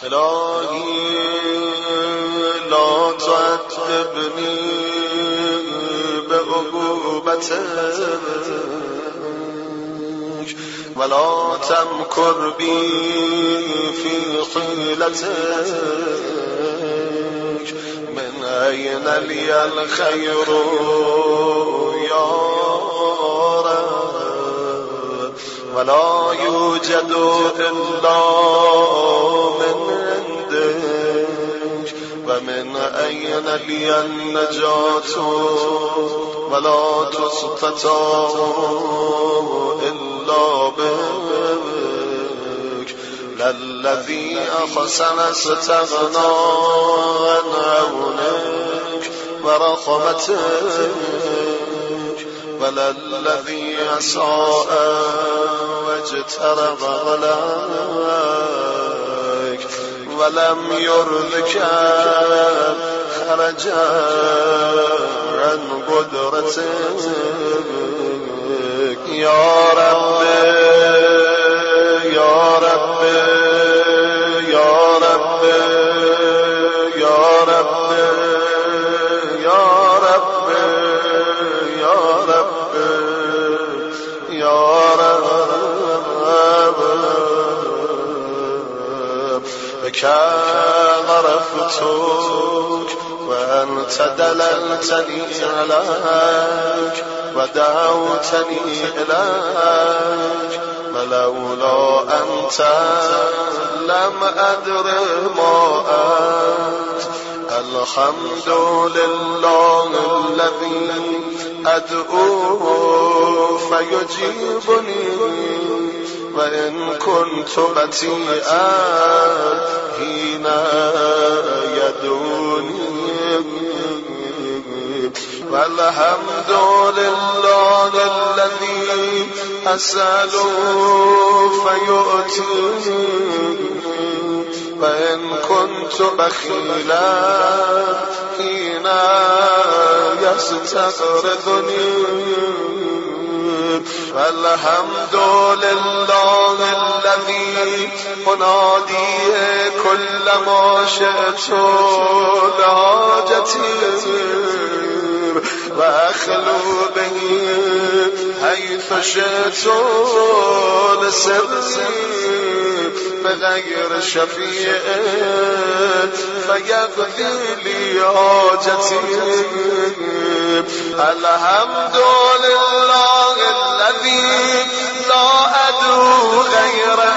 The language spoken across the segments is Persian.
الهی لا تعذبنی به عقوبتک ولا تمکر بی فی حیلتک من این لی الخیر یا رب ولا یوجد الا من عندک و من این لی النجات ولا تستطاع الا بك للذي أحسن استغنى عن عونك ورحمتك وللذي أساء واجترب عليك ولم يرضك خرج عن قدرتك يا رب يا رب يا رب يا رب يا رب يا رب يا رب بك غرفتك وأنت دللتني عليك ودعوتني إليك ولولا أنت لم أدر ما أنت الحمد لله الذي أدعوه فيجيبني وإن كنت بطيئا حين يدعوني والحمد لله الذي أسأل فيؤتيني وإن كنت بخيلا حين يستقرضني والحمد لله الذي أنادي كلما شئت لحاجتي وأخلو به حيث شئت لسري بغير شفيع فيقضي لي حاجتي الحمد لله الذي لا أدعو غيره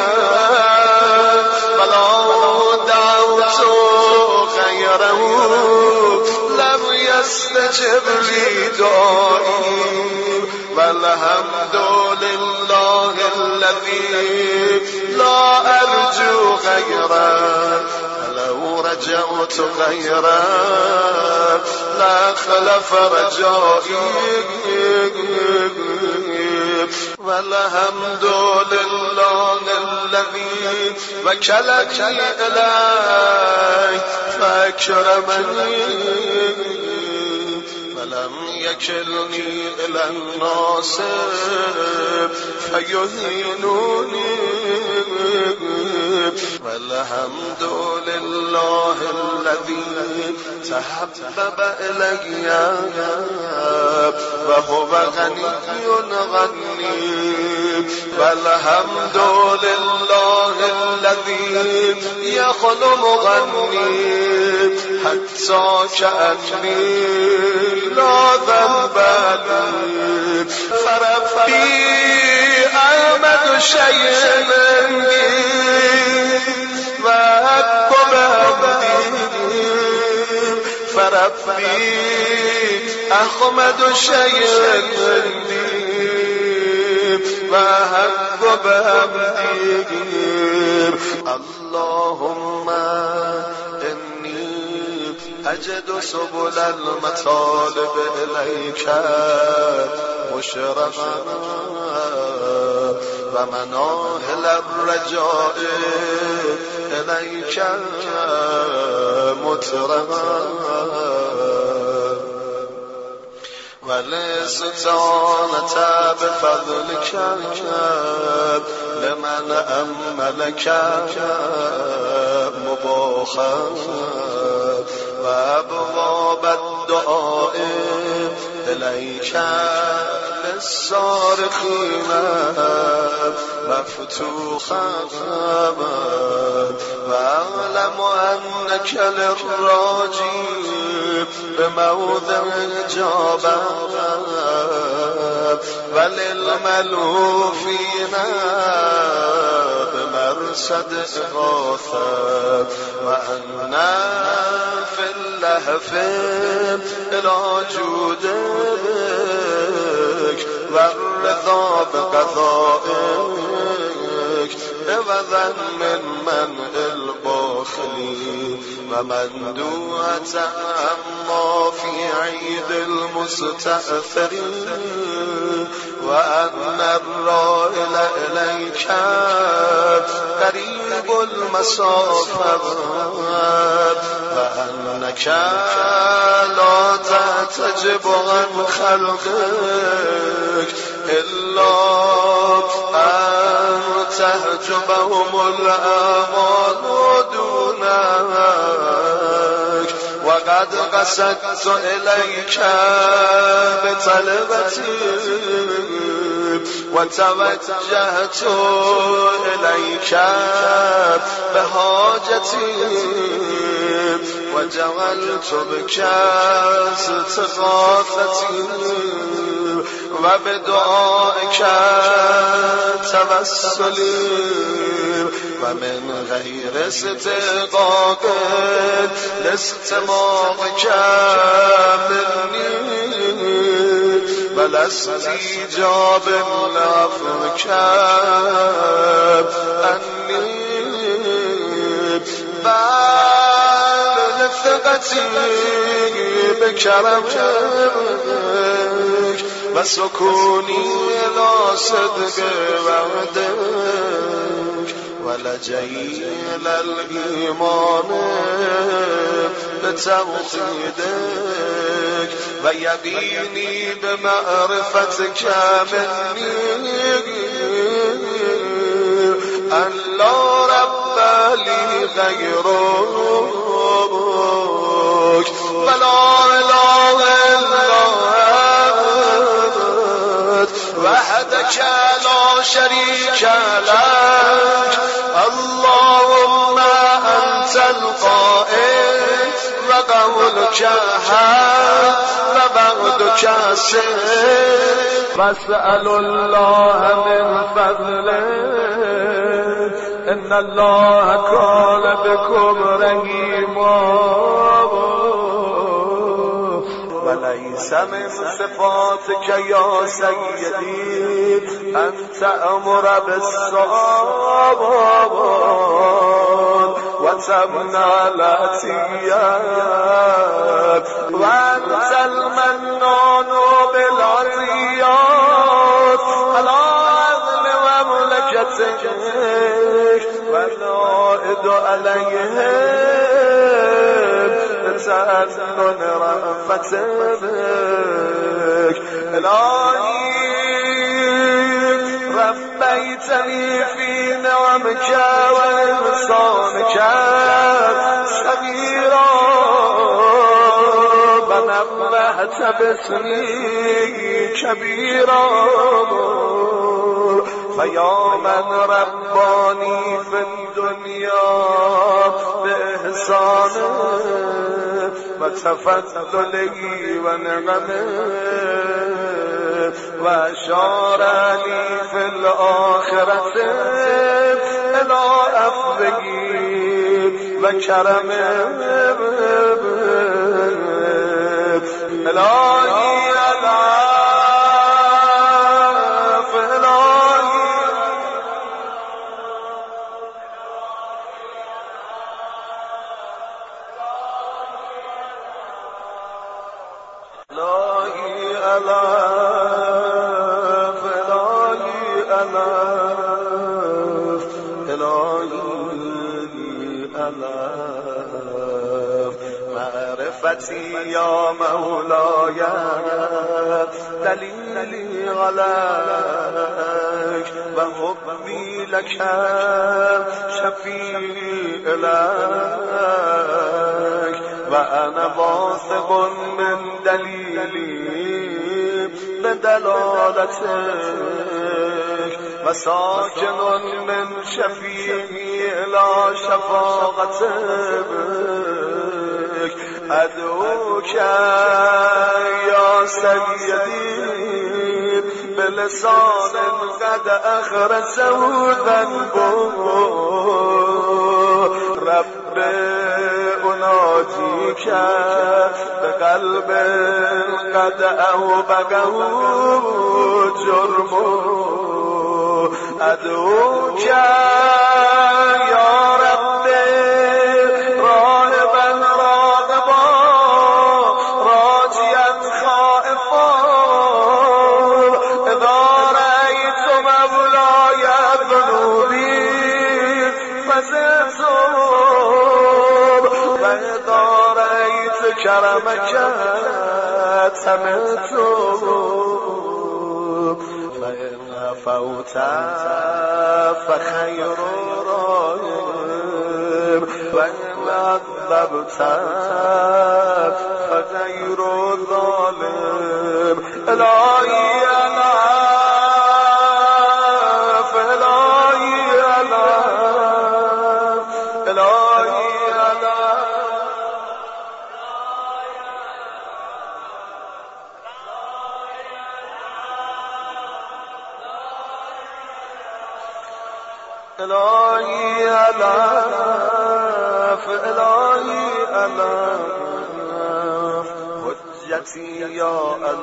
ولا دعوت غيره لم يستجب لي دعائي والحمد لله الذي لا أرجو غيره لو رجعت غيره لا خلف رجائي والحمد لله الذي وكلني إليه فأكرمني ولم يكلني إلى الناس فيهينوني والحمد لله الذي تحبب إلي وهو غني غني والحمد لله الذي يخلم غني حتى كأني لا ذنب لي فربي أحمد شيء مني وأكبر عبدي فربي أحمد شيء مني وأكبر عبدي اللهم أجد سبل المطالب إليك مشرقا ومناهل الرجاء إليك مترقا والاستعانة بفضلك لمن أملك وأبواب الدعاء إليك للصارخين مفتوحا وأعلم أنك للراجي بموضع إجابة وللملهوفين بمرصد إغاثة وأنا في اللهف إلى جودك والرضا بقضائك عوضا من منع الباخلين ومندوعة عما في عيد المستأثرين وأن الرائل إليك قريب المسافر وأنك لا تعتجب عن خلقك إلا أن تحجبهم الآمال دونك وقد قصدت إليك بطلبتي وتوجهت إليك بحاجتي وجعلت بك استغاثتي وبدعائك توسلي ومن غير استحقاق لاستماعك مني ولا استجاب لعفوك عني بل لثقتي بكرمك وسكوني إلى صدق وعدك ولجئي إلى الإيمان بتوحيدك ويقيني بمعرفتك مني أن لا رب لي غيرك ولا إله إلا وحدك لا شريك لك اللهم أنت القائل وقولك حق وبعدك سر واسأل الله من فضله إن الله كان بكم رحيما وليس من صفاتك يا سيدي أن تأمر بالصواب وتمنع العطيات وأنت المنان بالعطيات على عدل مملكتك والعائد عليهم بتأنن رأفتك إلهي ربيتني في نعمك وإحسانك صغيرا ونبهت باسمي كبيرا فيا من رباني في الدنيا بإحسانه وتفضله ونعمه وأشار لي في الآخرة إلى أفضله وكرمه إلهي معرفتي يا مولاي دليلي عليك وحبي لك شفيع لك وأنا واثق من دلیلی به دلالتك وساكن من شفيعي إلى شفاعتك أدعوك يا سيدي بلسان قد أخرسه ذنبه رب أناجيك بقلب قد أوبقه جرمه أدعوك يا رب راهبا راغبا راجيا خائفا إذا رأيت مولاي ذنوبي فزعت وإذا رأيت كرمك سمعت فإن عفوت فخير راهب وإن عذبت فغير ظالم إلهي ألاف إلهي ألاف إلهي ألاف إلهي ألاف إلهي ألاف حجتي يا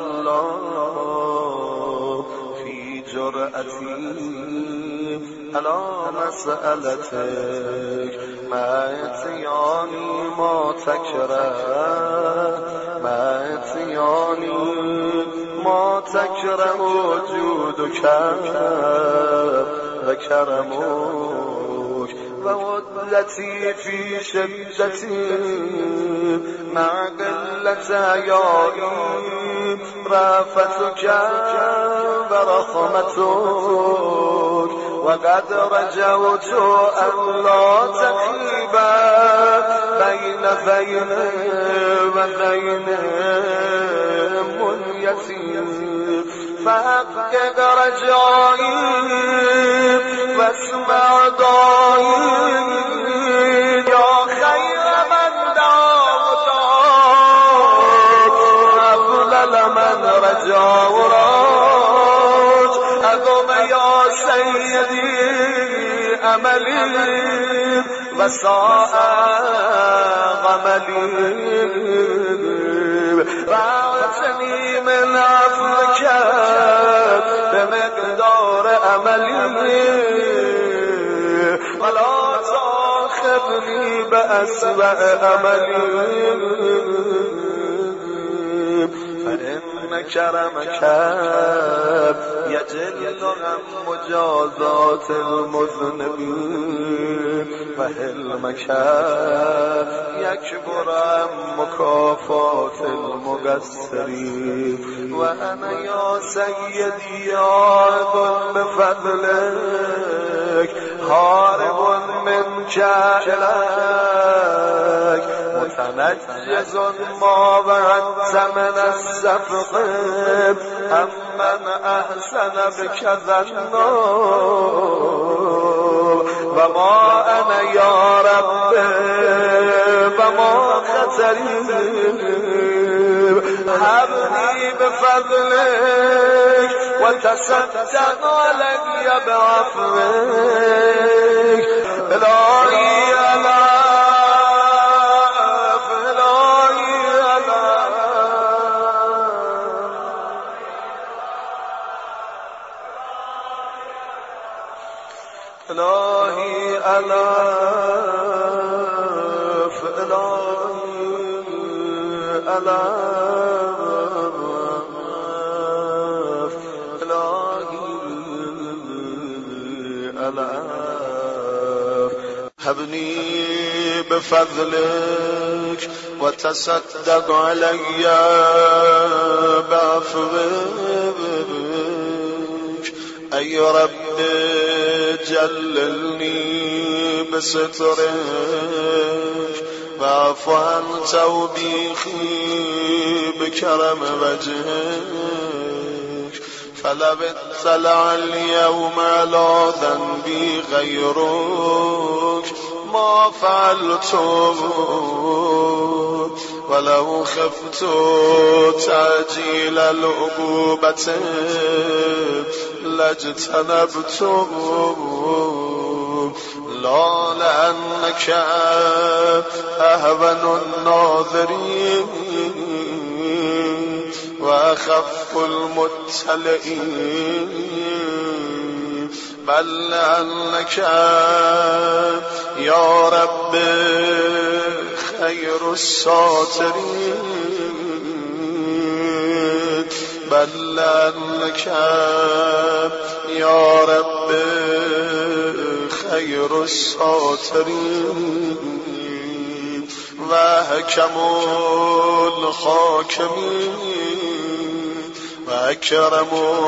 الله في جرأتي على مسألتك ما اتياني ما تكره ما اتياني ما تكره وجودك وكرمك وودتي في شدتي مع قلة عيائي رافتك ورحمتك وقد رجوت أن لا تخيب بين ذين وذين منيتي فحقق رجائي واسمع دعائي يا خير من دعوت أفضل من رجا وراج أقوم يا سيدي أملي وساء غملي بعثني من عفوك بمقدار أملي ولا تأخذني بأسوأ أملي فإن كرمك يجل عن مجازات المذنبين وحلمك يكبر عن مكافات المقصرين وأنا يا سيدي عائد بفضلك هارب منك إليك متنجز ما وعدت من السفق أمن أحسن بك ظنا وما أنا يا رب وما خطري حبني بفضلك وتصدق علي بعفوك إلهي ألاف إلهي ألاف إلهي ألاف إلهي ألاف إلهي ألاف هبني بفضلك وتصدق علي بعفوك أي رب جللني بسترك واعف عن توبيخي بكرم وجهك فلو اطلع اليوم على ذنبي غيرك ما فعلته ولو خفت تعجيل العقوبة لاجتنبته لا لأنك أهون الناظرين وأخف المتلئين بل لأنك يا رب خير الساترين بل لأنك يا رب خير الساترين وحكم الحاكمين وأكرم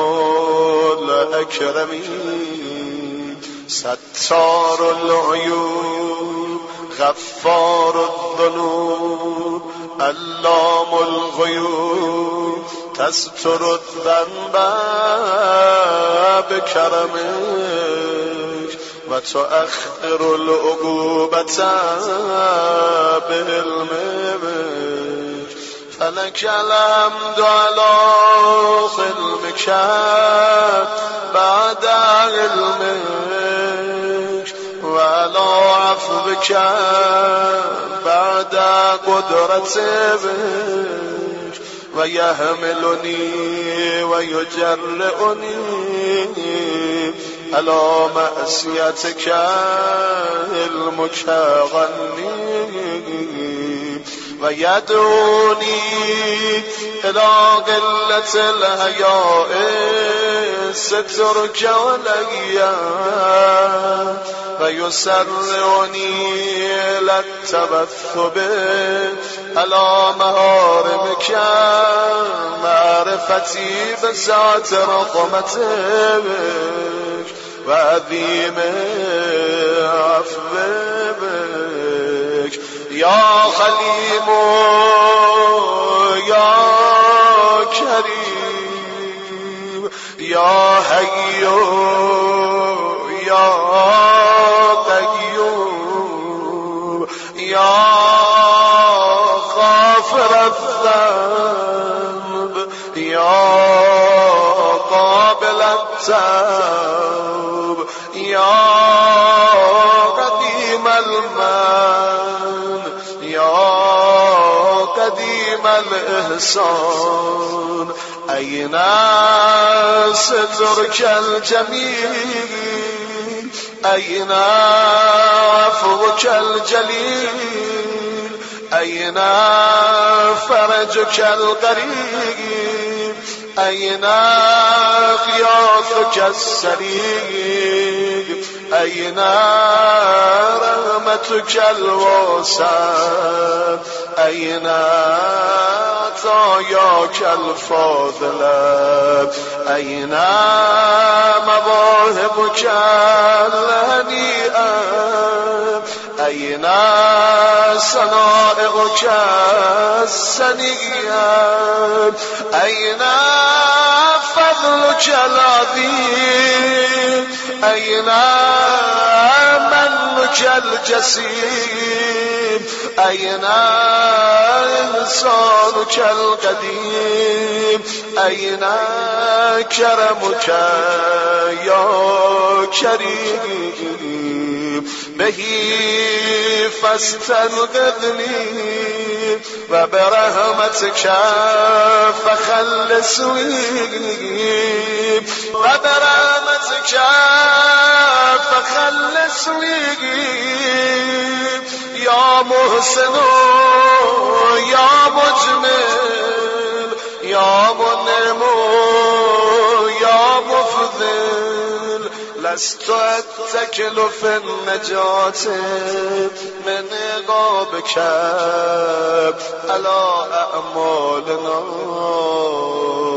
الأكرمين ستار العيوب غفار الذنوب علام الغيوب تستر الذنب بكرمك وتؤخر العقوبة بعلمك فلك الحمد على حلمك بعد علمك وعلى عفوك بعد قدرتك ويحملني ويجرئني على معصيتك المكغني ويدعوني إلى قلة الحياء سترك علي ويسرعني إلى التبثب على مهارمك معرفتي بسعة رحمتك وعظيم عفوك يا خليم يا كريم يا حي يا قيوم يا غافر الذنب يا قابل التوب يا قديم المن يا قديم الإحسان أين سترك الجميل أين عفوك الجليل أين فرجك القريب أين غياثك السريع أين رحمتك الواسعة أين عطاياك الفاضلة أين مواهبك الهنيئة أين صنائعك السنية أين فضلك العظيم أين منك الجسيم أين إحسانك القديم أين كرمك يا كريم به فاستنقذني وبرحمتك فخلصني وبرحمتك فخلصني يا محسن يا مجمل يا منعم يا مفضل لست أتكل في النجاة من عقابك على أعمالنا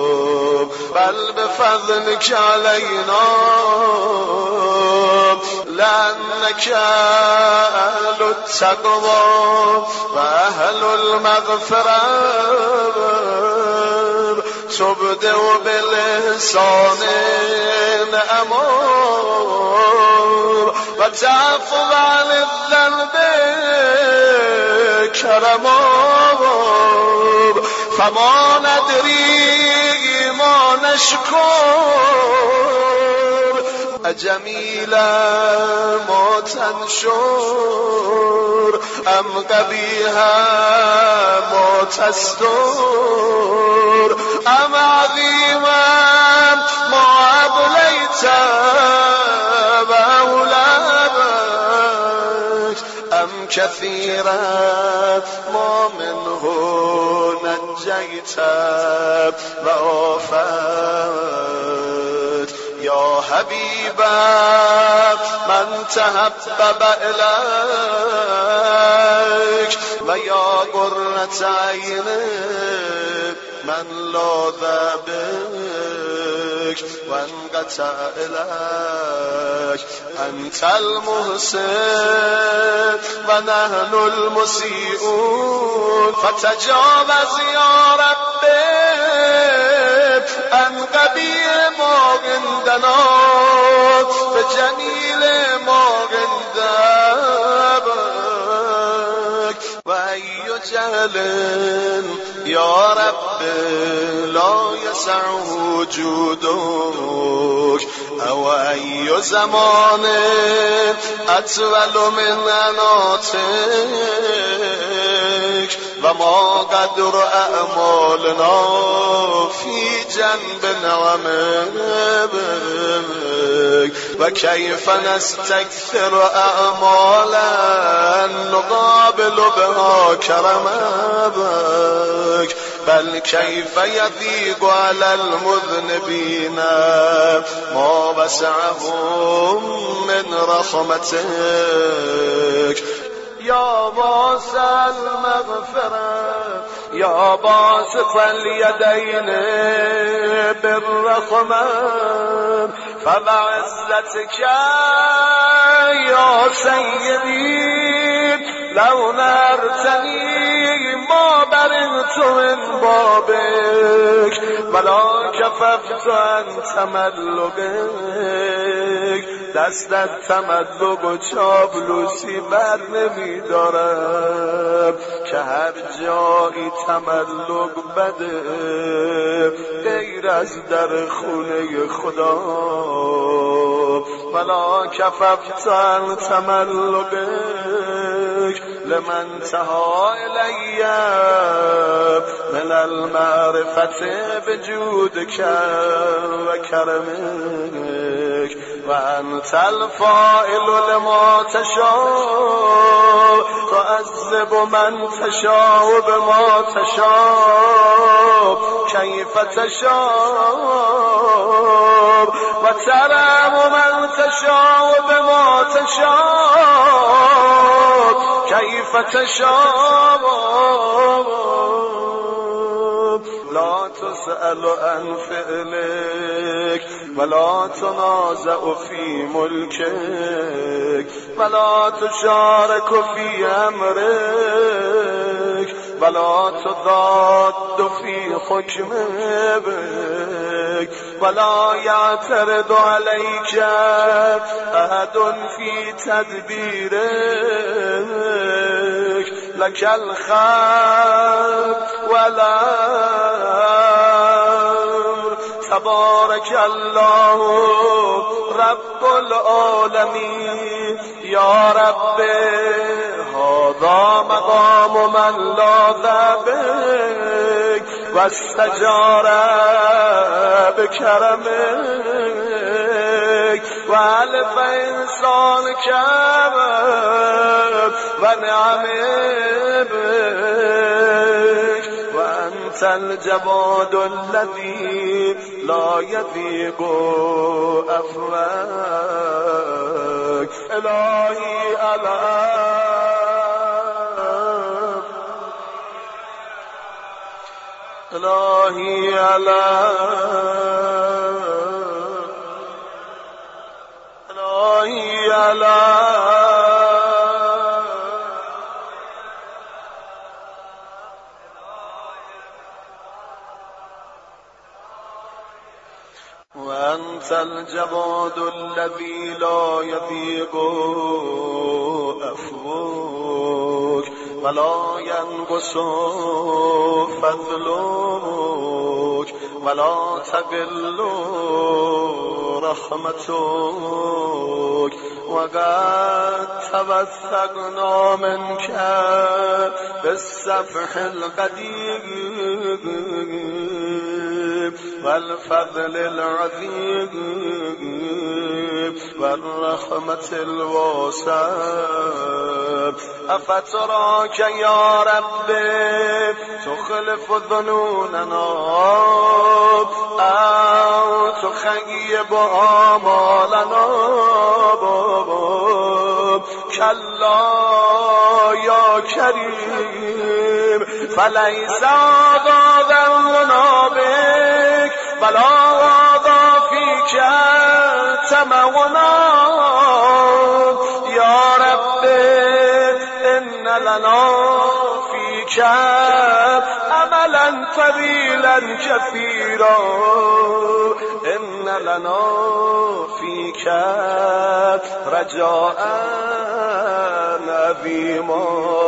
بل بفضلك علينا لأنك أهل التقوى وأهل المغفرة تبدأ بالإحسان أمور وتعفو عن الذنب كرم فما ندري ما نشكر أجميلا ما تنشر أم قبيها ما تستر أم عظيما ما أبليت وأولادك أم كثيرا ما منه نجيت وآفت يا حبيبا من تحبب إليك ويا قرة عين من لاذ بك وانقطع إليك أنت المحسن ونحن المسيئون فتجاوز يا ربي عن قبيح ما عندنا بجميل ما عندك وأي جهل يا رب لا يسعه وجودك أو أي زمان أطول من أناتك وما قدر أعمالنا في جنب نعمك وكيف نستكثر أعمالا نقابل بها كرمك بل كيف يضيق على المذنبين ما وسعهم من رحمتك يا واسع المغفرة يا باسط اليدين بالرحمة فبعزتك يا سيدي لو نرتني ما برئت من بابك ولا كففت عن تملقك دستت تملق و چابلوسی بر نمی دارم که هر جایی تملق بده غیر از در خونه خدا ولا کففت عن تملقك لمن تها إلي من المعرفة بجودك وكرمك وأنت الفاعل لما تشاء تعذب من تشاء بما تشاء كيف تشاء وترحم من تشاء بما تشاء كيف تشاء لا تسأل عن فعلك ولا تنازع في ملكك ولا تشارك في أمرك ولا تضاد في حكمك ولا يعترض عليك أحد في تدبيرك لك الخير والأمر تبارك الله رب العالمين يا رب هذا مقام من لاذ بك واستجار بكرمك وألف إنسان كرم ونعم بك وأنت الجواد الذي لا يضيق أفواك إلهي ألام إلهي ألام إلهي ألام وأنت الجواد الذي لا يضيق عفوك ولا ينقص فضلك ولا تقل رحمتك وقد توثقنا منك بالسفح القديم والفضل العظيم والرحمة الواسعة أفتراك يا ربي تخلف ظنوننا أو تخيب آمالنا كلا يا كريم فليس هذا ذنبنا بك بلا هذا فيك تمونا يا ربي إن لنا فيك أملا طويلا كثيرا إن لنا فيك رجاء عظيما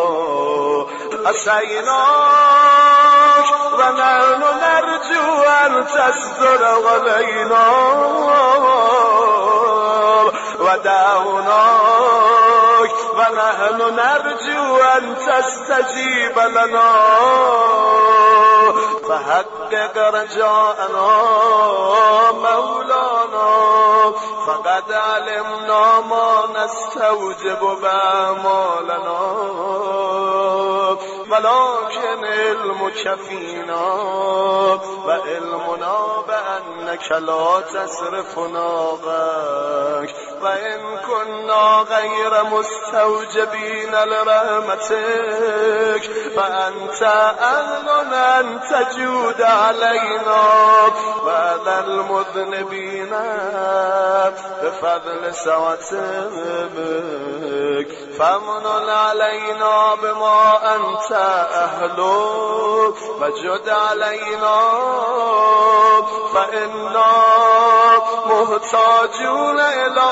أسيناك ونحن نرجو أن تستر علينا ودعوناك ونحن نرجو أن تستجيب لنا فحقق رجاءنا مولانا فقد علمنا ما نستوجب بأعمالنا ولكن علمك فينا وعلمنا بأنك لا تصرفنا غيرك وإن كنا غير مستوجبين لرحمتك فأنت أهل أن تجود علينا وعلى المذنبين بفضل سعتك فمن علينا بما أنت أهله وجد علينا فإنا محتاجون إلى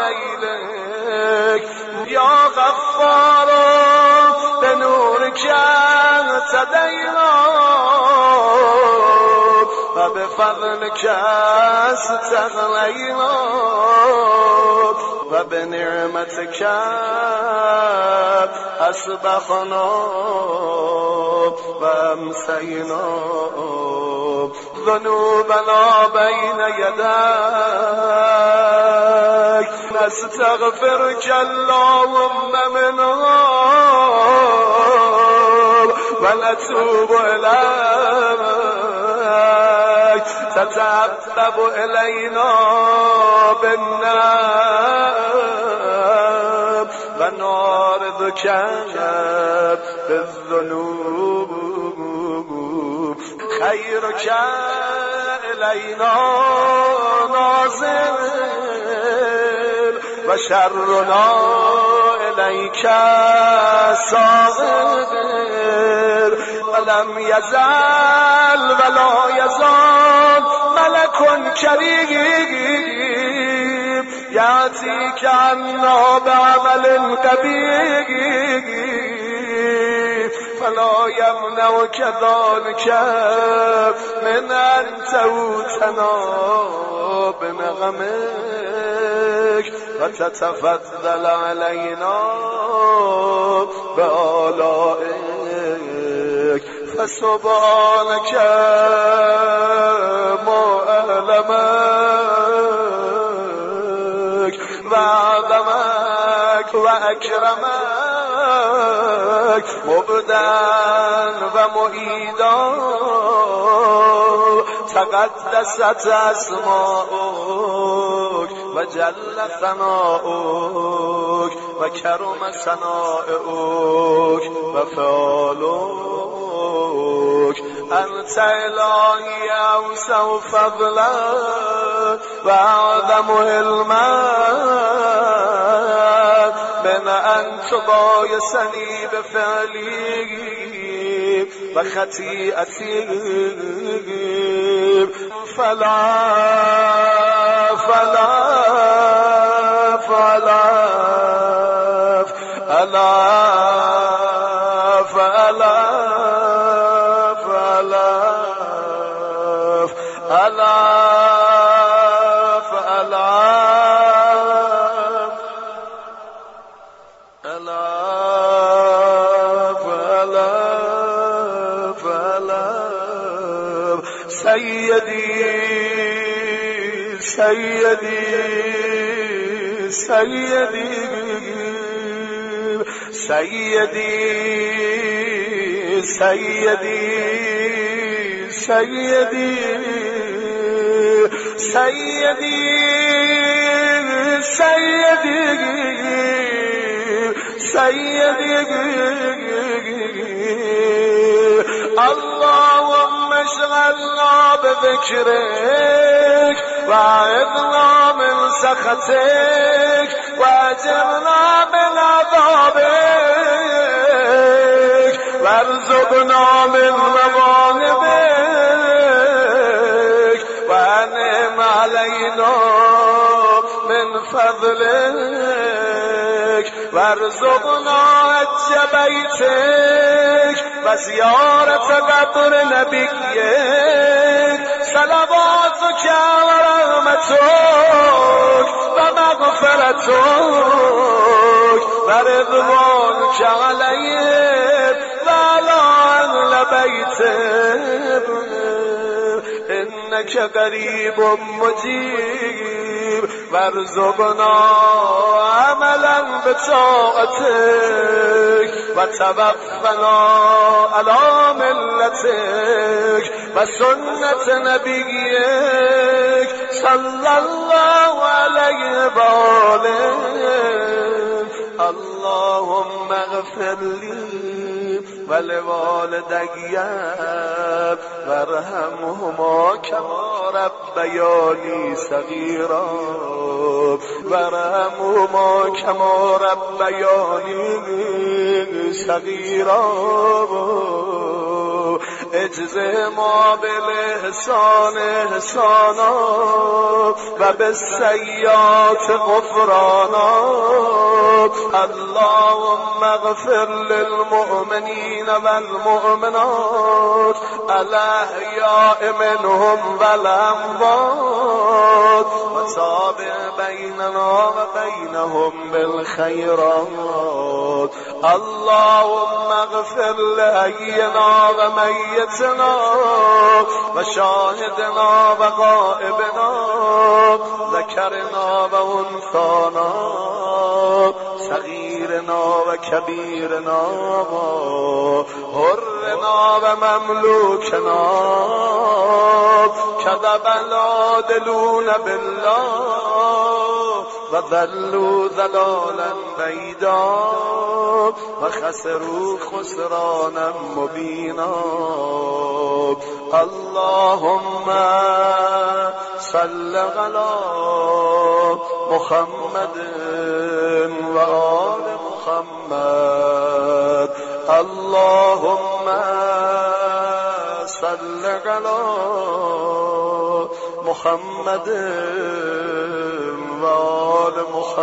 نيلك يا غفار بنورك اهتدينا وبفضلك استغنينا وبنعمتك أصبحنا وأمسينا ذنوبنا بين يديك نستغفرك اللهم منها ونتوب إليك تتعبب إلينا بالنار ونعرضك بالذنوب خيرك إلينا نازل وشرنا إليك صاغر ولم يزال ولا يزال ملك كريم يأتيك عنا بعمل قبيح فلا يمنعك ذلك من أن توتنا بنغمك وتتفضل علينا بآلائك فسبحانك ما أعلمك وعظمك وأكرمك مبدأ ومعيدا تقدست أسماؤك وجل ثناؤك وكرم ثناؤك وفعلك أنت إلهي أوسع فضلا وأعظم علما من أن تبايسني بفعلي وخطيئتي فالعفو اللهم اشغلنا بذكرك وأعذنا من سخطك وأجرنا من عذابك وارزقنا من مغانمك وأنعم علينا من فضلك وارزقنا حج بيتك وزيارة قبر نبيك صلواتك ورحمتك ومغفرتك ورضوانك عليهم وعلى أهل بيتك إنك قريب مجيب وارزقنا عملا بطاعتك وتوفنا على ملتك وسنة نبيك صلى الله عليه وآله. اللهم اغفر لي ولوالدي وارحمهما كما ربياني صغيرا وارحمهما كما ربياني صغيرا اجزه ما بالإحسان إحسانا وبالسيئات غفرانا. اللهم اغفر للمؤمنين والمؤمنات الأحياء منهم والأموات وتابع بيننا وبينهم بالخيرات. اللهم اغفر لحينا وميتنا وشاهدنا وغائبنا ذكرنا وأنثانا صغيرنا وكبيرنا حرنا ومملوكنا كذب العادلون بالله وذلوا ذلالا بعيدا وخسروا خسرانا مبينا. اللهم صل على محمد وآل محمد. اللهم صل على محمد وآل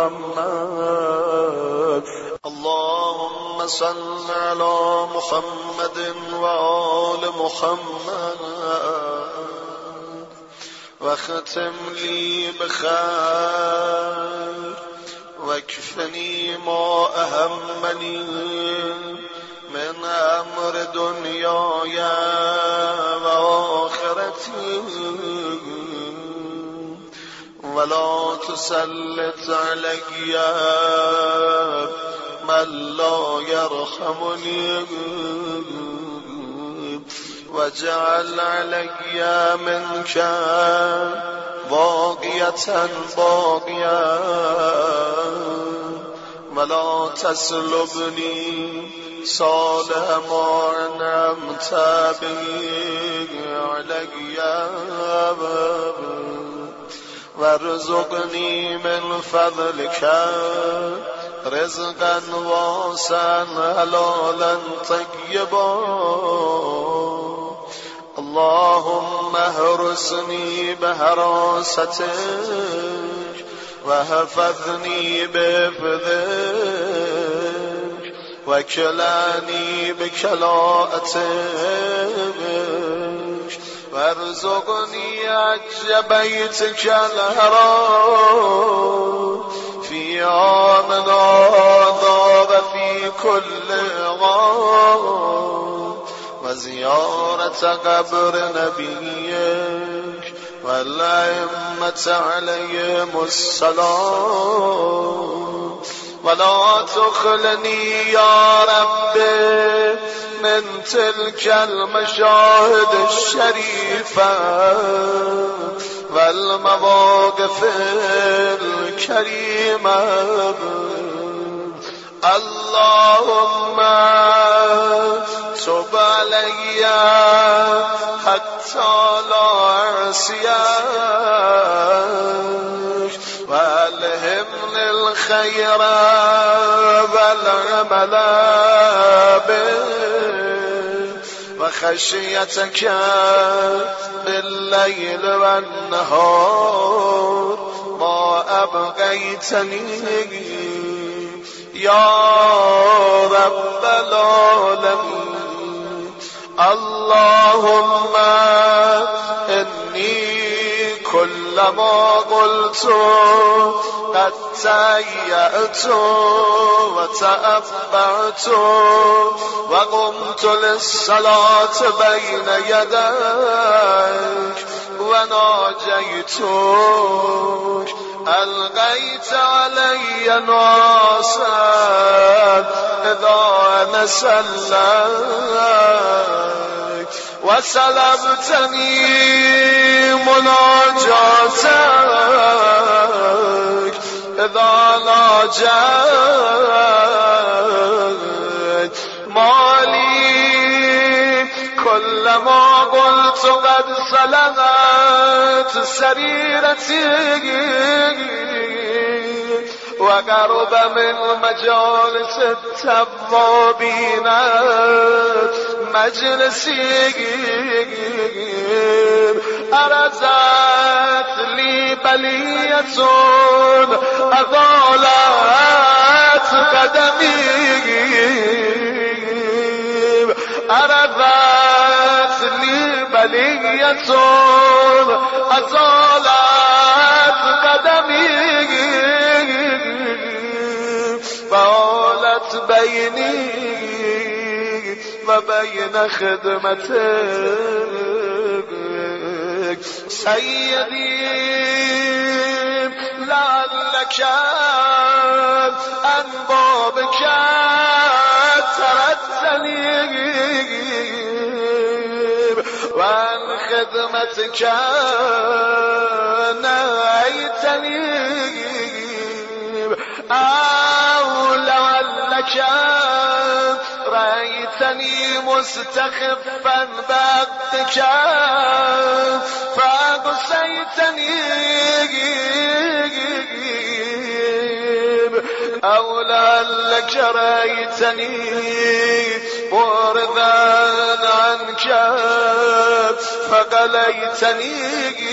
محمد. اللهم صل على محمد وآل محمد واختم لي بخير واكفني ما أهمني من أمر دنياي وآخرتي ولا تسلط علي من لا يرحمني واجعل علي منك باقية باقية ولا تسلبني صالح ما أنعمت به علي وارزقني من فضلك رزقا واسعا حلالا طيبا. اللهم احرسني بحراستك وحفظني بحفظك وكلاني بكلاءتك وارزقني عج بيتك الحرام في عام هذا وفي كل عام وزيارة قبر نبيك والأئمة عليهم السلام ولا تخلني يا رب من تلك المشاهد الشريفة والمواقف الكريمة اللهم تب علي حتى لا أعصيك وألهمني الخير والعمل به وخشيتك بالليل والنهار ما أبقيتني يا رب العالمين. اللهم إني كلما قلت قد تهيأت وتأبعت وقمت للصلاة بين يديك وناجيتك ألقيت علي ناصا إذا نسلك وسلبتني مناجاتك إذا ناجيت مالي كلما قلت قد سلمت سريرتي وقرب من مجالس التوابين مجلسي أرزت لي بلية أضالت قدمي أرزت لي بلية أزالت قدمي فعالت بيني وبين خدمتك سيدي لعلك عن بابك تردني وعن خدمتك نهيتني أو لعلك رأيتني مستخفا بعدك فأقسيتني أو لعلك رأيتني معرضا عنك فقليتني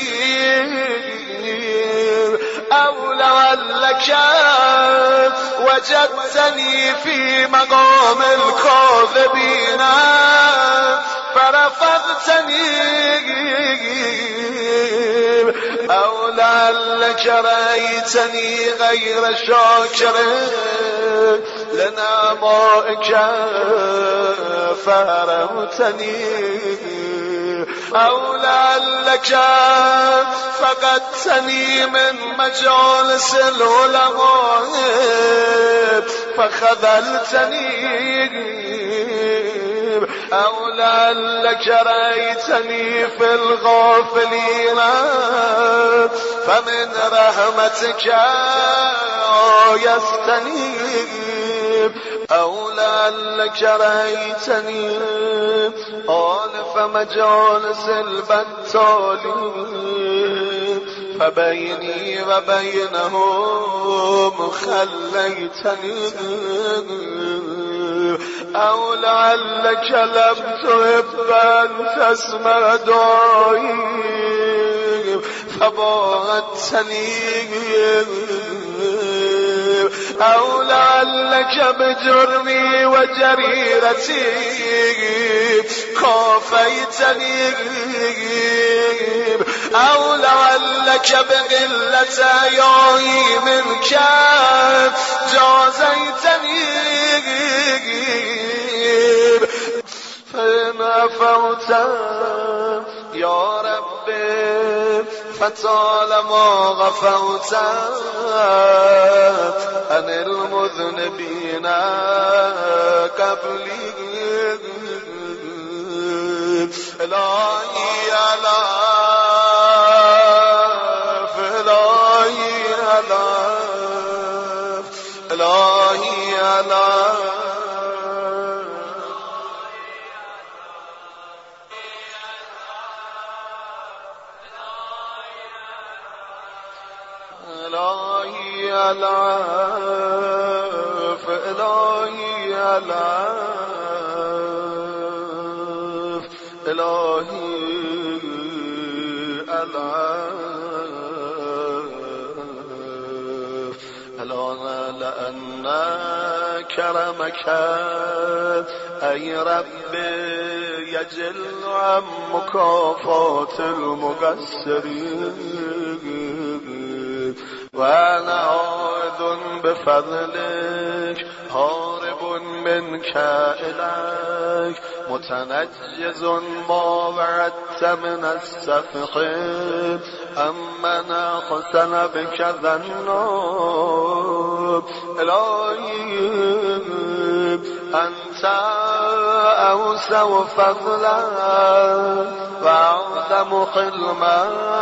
أو لعلك وجدتني في مقام الكاذبين فرفضتني أو لعلك رأيتني غير شاكر لنعمائك فحرمتني أو لعلك فقدتني من مجالس العلماء فخذلتني أو لعلك رأيتني في الغافلين فمن رحمتك آيستني أو لعلك رأيتني آلف مجالس البتالين فبيني وبينهم خليتني أو لعلك لم تحب أن تسمع دعائي فباعدتني أو لعلك بجرمي وجريرتي كافيتني أو لعلك بقلة حيائي منك جازيتني فإن عفوت يا ربي فطالما غفوت عن المذنبين قبلي إلهي ألاف إلهي ألاف إلهي ألاف إلهي ألاف إلهي ألاف إلهي ألاف ألا لأن كرمك أي ربي يجل عن مكافات المقصرين وأنا عائد بفضلك هارب منك إليك متنجز ما وعدت من السفح أمن أحسن بك ذنوب إلهي أنت أوسع فضلا وأعظم حلما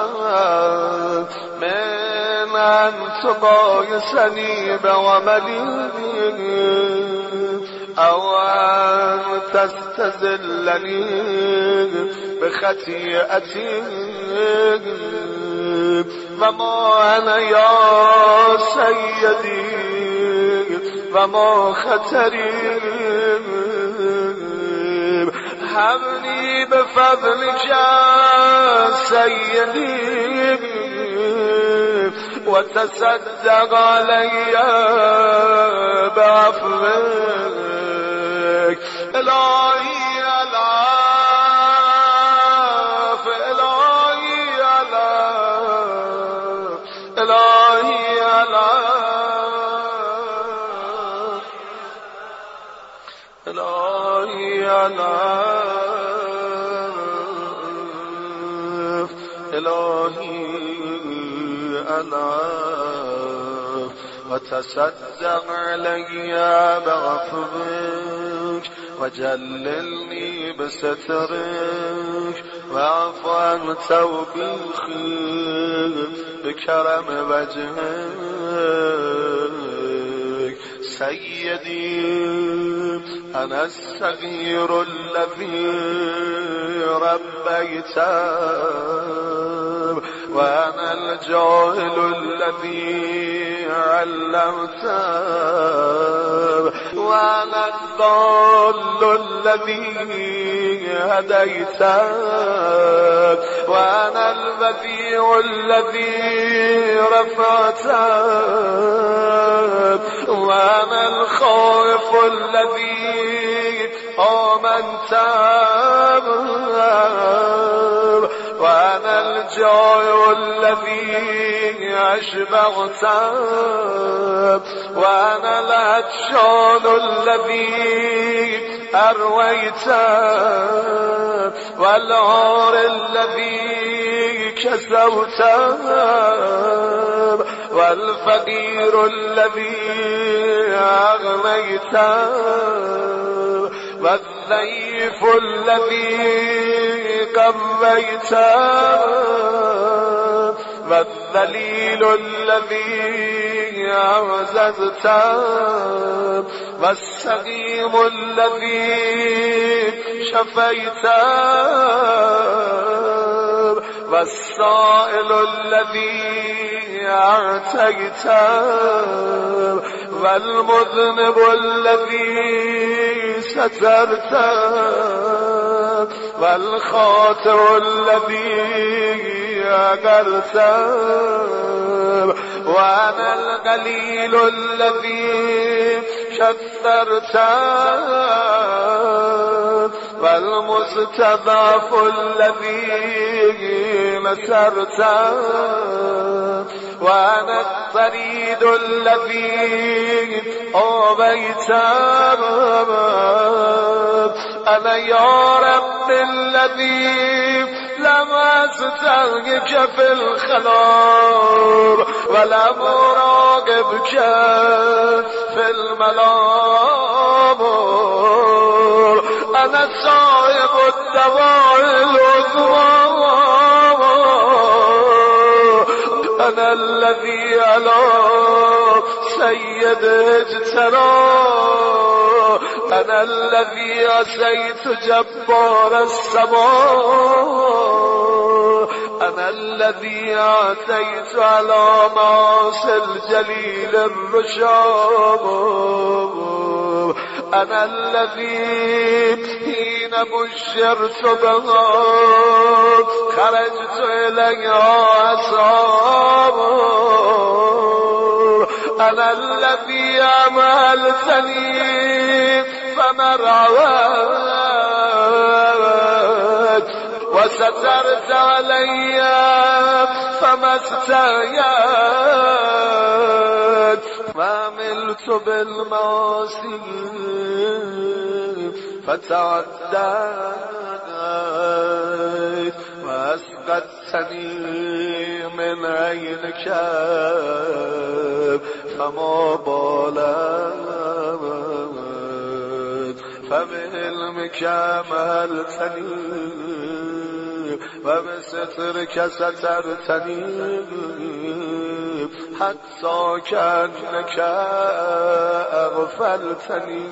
من أن تقايسني بعملي أو أن تستزلني بخطيئتي وما أنا يا سيدي وما خطري هبني بفضلك سيدي وتصدق علي بعفوك إلهي ألاف إلهي ألاف إلهي ألاف إلهي ألاف إلهي ألاف وتصدق علي بعفوك وجللني بسترك واعف عن توبيخي بكرم وجهك سيدي أنا الصغير الذي ربيته وأنا الجاهل الذي علمته وأنا الضال الذي هديته وأنا البديع الذي رفعته وأنا الخائف الذي آمنت وأنا الجائع الذي أشبعت وأنا العطشان الذي أرويت والعار الذي كسوت والفقير الذي أغنيت والضيف الذي قويت والذليل الذي أعززت والسقيم الذي شفيت والسائل الذي أعتيت والمذنب الذي سترت والخاطئ الذي أقرتم وأنا القليل الذي كثرتم والمستضعف الذي نصرتم وأنا الطريد الذي أوبيتم أنا يا رب الذي لم أسترجك في الخلار ولم أراقبك في المنام أنا صاحب الدواء العظمى أنا الذي على سيد اجترى أنا الذي عصيت جبار السماء أنا الذي أعطيت على معاصي الجليل الرشام أنا الذي حين بشرت بها خرجت إليها أصحاب أنا الذي أمهلتني فمرعوت وسترت علي فما استيت وعملت بالمعاصي فتعديت وأسقطتني من عينك فما بالت فبعلمك مهلتني وبسترك سترتني حتى كأنك أغفلتني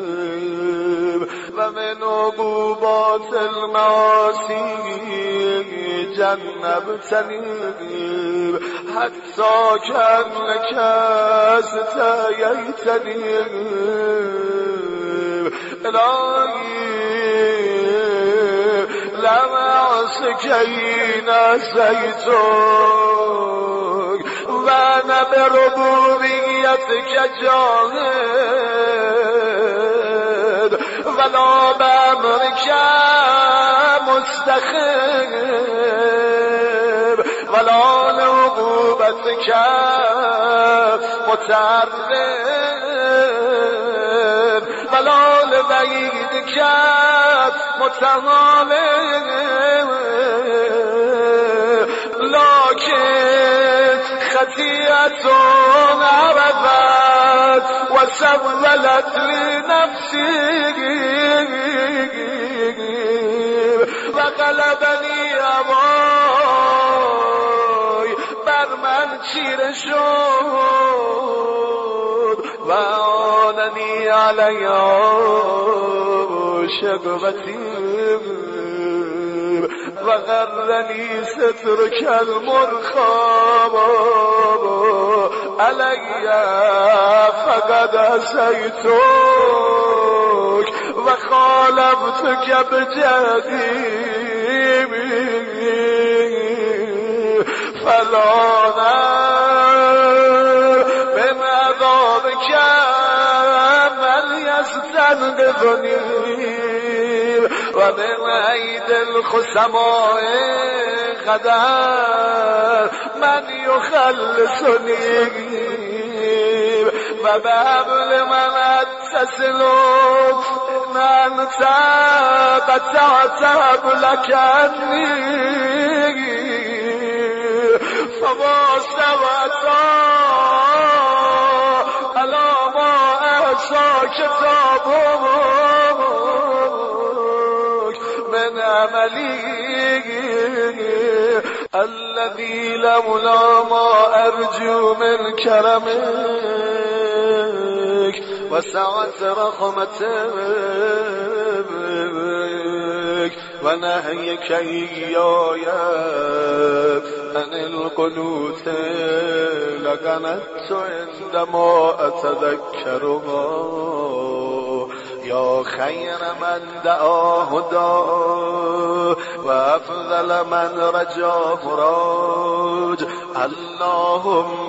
ومن عقوبات المعاصي جنبتني حتى كأنك استحييتني إلهي لم أعصك حين عصيتك وأنا بربوبيتك جاهد ولا بأمرك مستخير ولا لعقوبتك متعرض ولا لوعيدك متهاون لكن خطيئة عرفت وسولت لنفسي وغلبني هوای بر من چیره شد و آننی علیها شقوتی و غرنی سترک المرخام علی فقد عصیتک و خالفتک بجدیم فلانا من عذابك من يستنقذني ومن عيد الخصماء قدر من يخلصني وبحبل من اتصل أنت قطعت حبلك عني فما سوتا على ما أحصى كتابك من عملي الذي لولا ما أرجو من كرمك وسعة رحمتك ونهيك إياي عن القنوت لقنت عندما أتذكرها یا خیر من دعاه دعا و افضل من رجا مراد. اللهم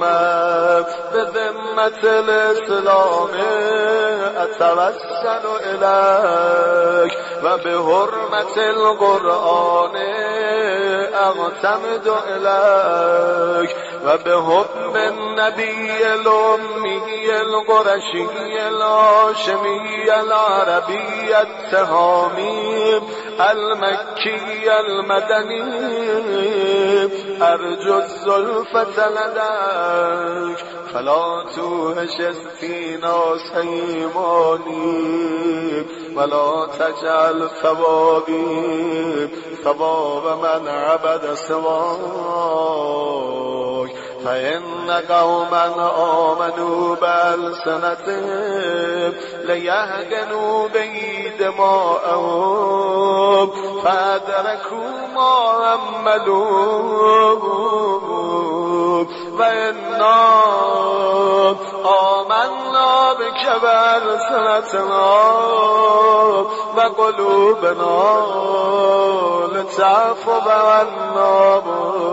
بذمة الاسلام اتوسل الیک و بحرمة القرآن اعتمد الیک و بحب النبی الامی القرشی الهاشمی العربی التهامی المکی المدنی ارجو الزلفة لدیک فلا توهش استینا سیمانی ولا تجعل ثوابی ثواب من عبد سواک فإن قوما آمنوا بألسنتهم ليهجنوا به دماءهم فأدركوا ما عملوا وإنا آمنا بك بألسنتنا وقلوبنا لتعفو عنا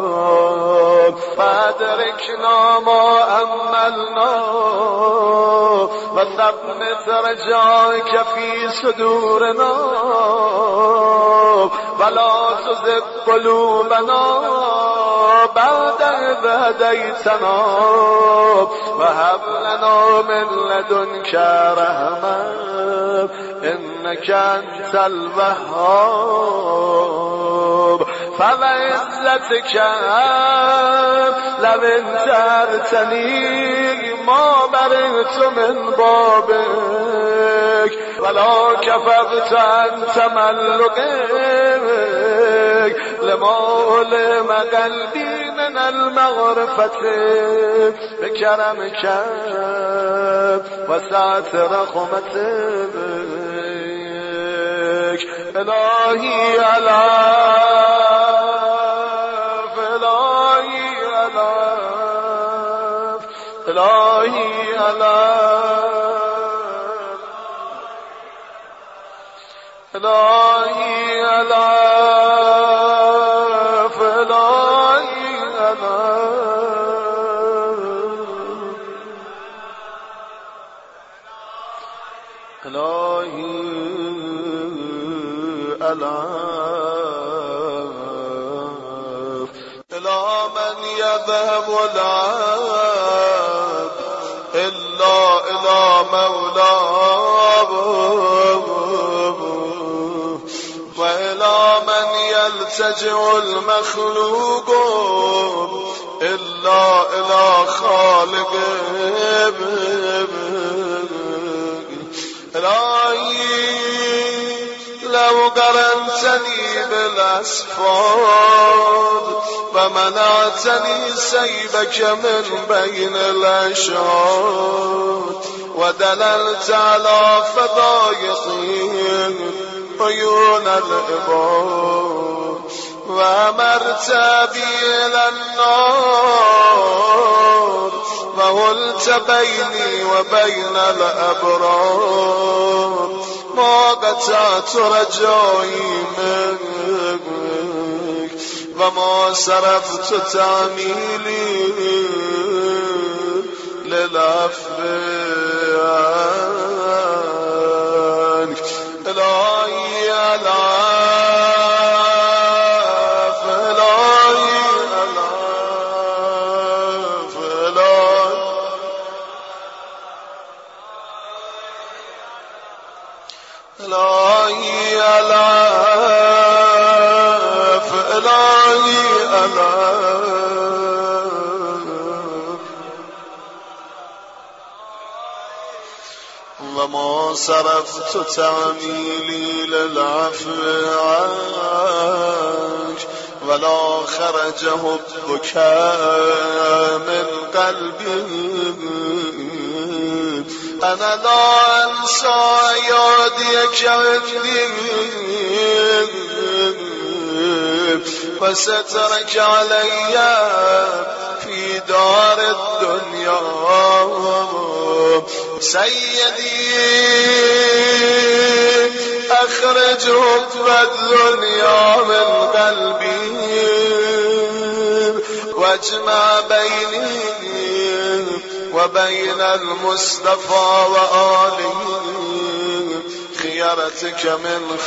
فأدركنا ما أملنا وثبت رجائك في صدورنا ولا تزغ قلوبنا بعد إذ هديتنا وهب لنا من لدنك رحمة إنك أنت الوهاب فبعزتك لو انترتني ما برئت من بابك ولا كفرت عن تملكك لما علم قلبي من المغرفة بكرمك وسعة رحمتك إلهي ألاف إلهي ألاف إلهي ألاف إلهي ألاف إلهي ألاف إلهي ألاف إلى من يذهب العاب إلا إلى مولاه وإلى من يلتجئ المخلوق إلا إلى خالقه إلهي لو قرنتني بالأسفار ومنعتني سيبك من بين الأشهاد ودللت على فضايقي عيون العباد وأمرت بي إلى النار وولت بيني وبين الأبرار ما قطعت رجائي منك وما صرفت تعميلي للعفو عنك إلهي ألاف إلهي ألاف إلهي ألاف إلهي ألاف وما صرفت تعميلي للعفو عنك ولا خرج حبك من قلبي أنا لا أنسى يديك عندي وسترك علي في دار الدنيا سيدي أخرج حب الدنيا من قلبي واجمع بيني وبين المصطفى وآله خيرتك من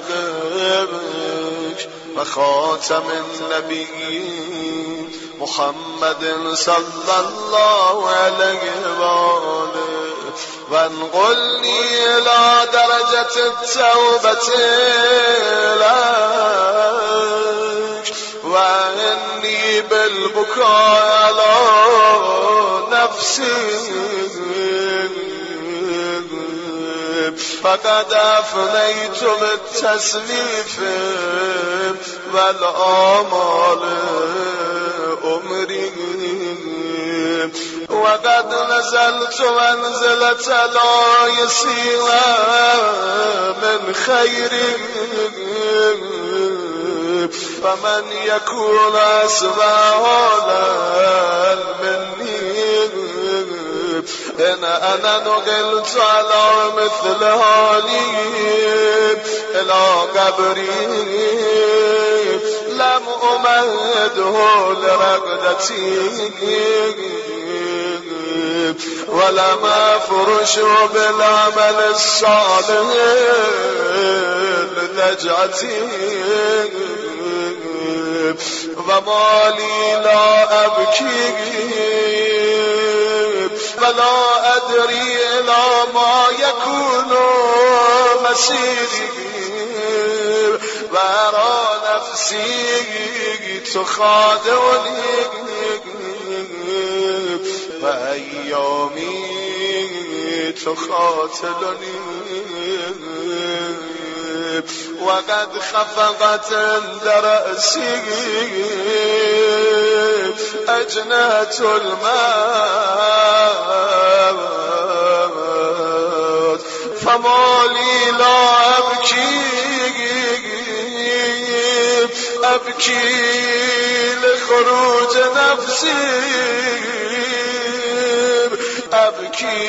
خلقك وخاتم النبيين محمد صلى الله عليه وآله وانقلني إلى درجة التوبة إليك وإني بالبكاء على نفسي فقد أفنيت بالتسليف والآمال أمري وقد نزلت منزلة لا يسير من خير فمن يكون أسبابا مني إن أنا نقلت على مثل هالي إلى قبري لم أمهده لرقدتي ولم أفرش بالعمل الصالح لنجعتي وما لي لا أبكي ولا أدري إلى ما يكون مسيري وأرى نفسي تخادعني وأيامي تخاتلني وقد خفقت عند رأسي أجنة الموت فما لي لا أبكي لخروج نفسي أبكي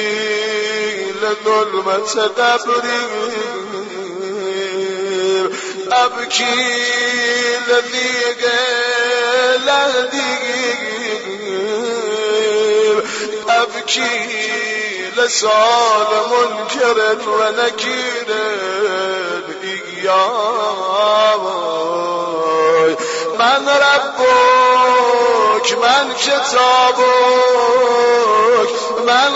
لظلمة قبري أبكي لضيق لهدي أبكي لسؤال منكر ونكير إياي من ربك من كتابك من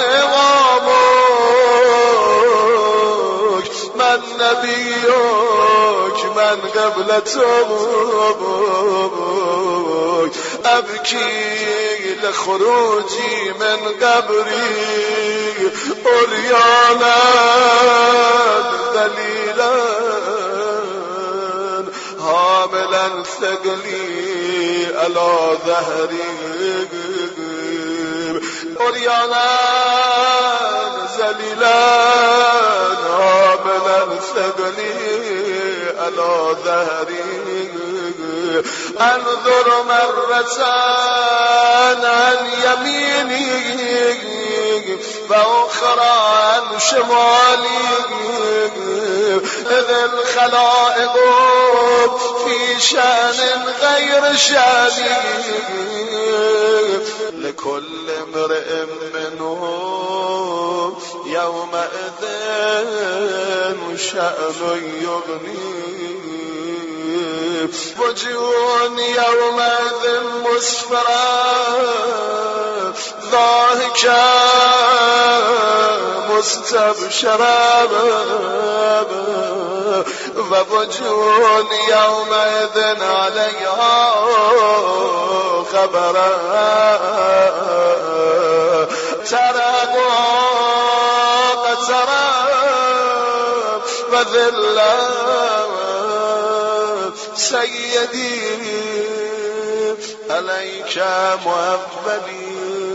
إمامك من نبيك من قبلتك أبكي لخروجي من قبري عريانا ذليلا حاملا ثقلي على ظهري عريانا ذليلا حاملا ثقلي على ظهري انظر مرة عن يميني وأخرى عن شمالي إذ الخلائق في شأن غير شأني لكل امرئ منهم يومئذ شأن يغنيه وجوه يومئذ مسفرة ضاحكة مستبشرة ووجوه يومئذ عليها خبرة ترقها قترة وذلة سيدي عليك مقبلي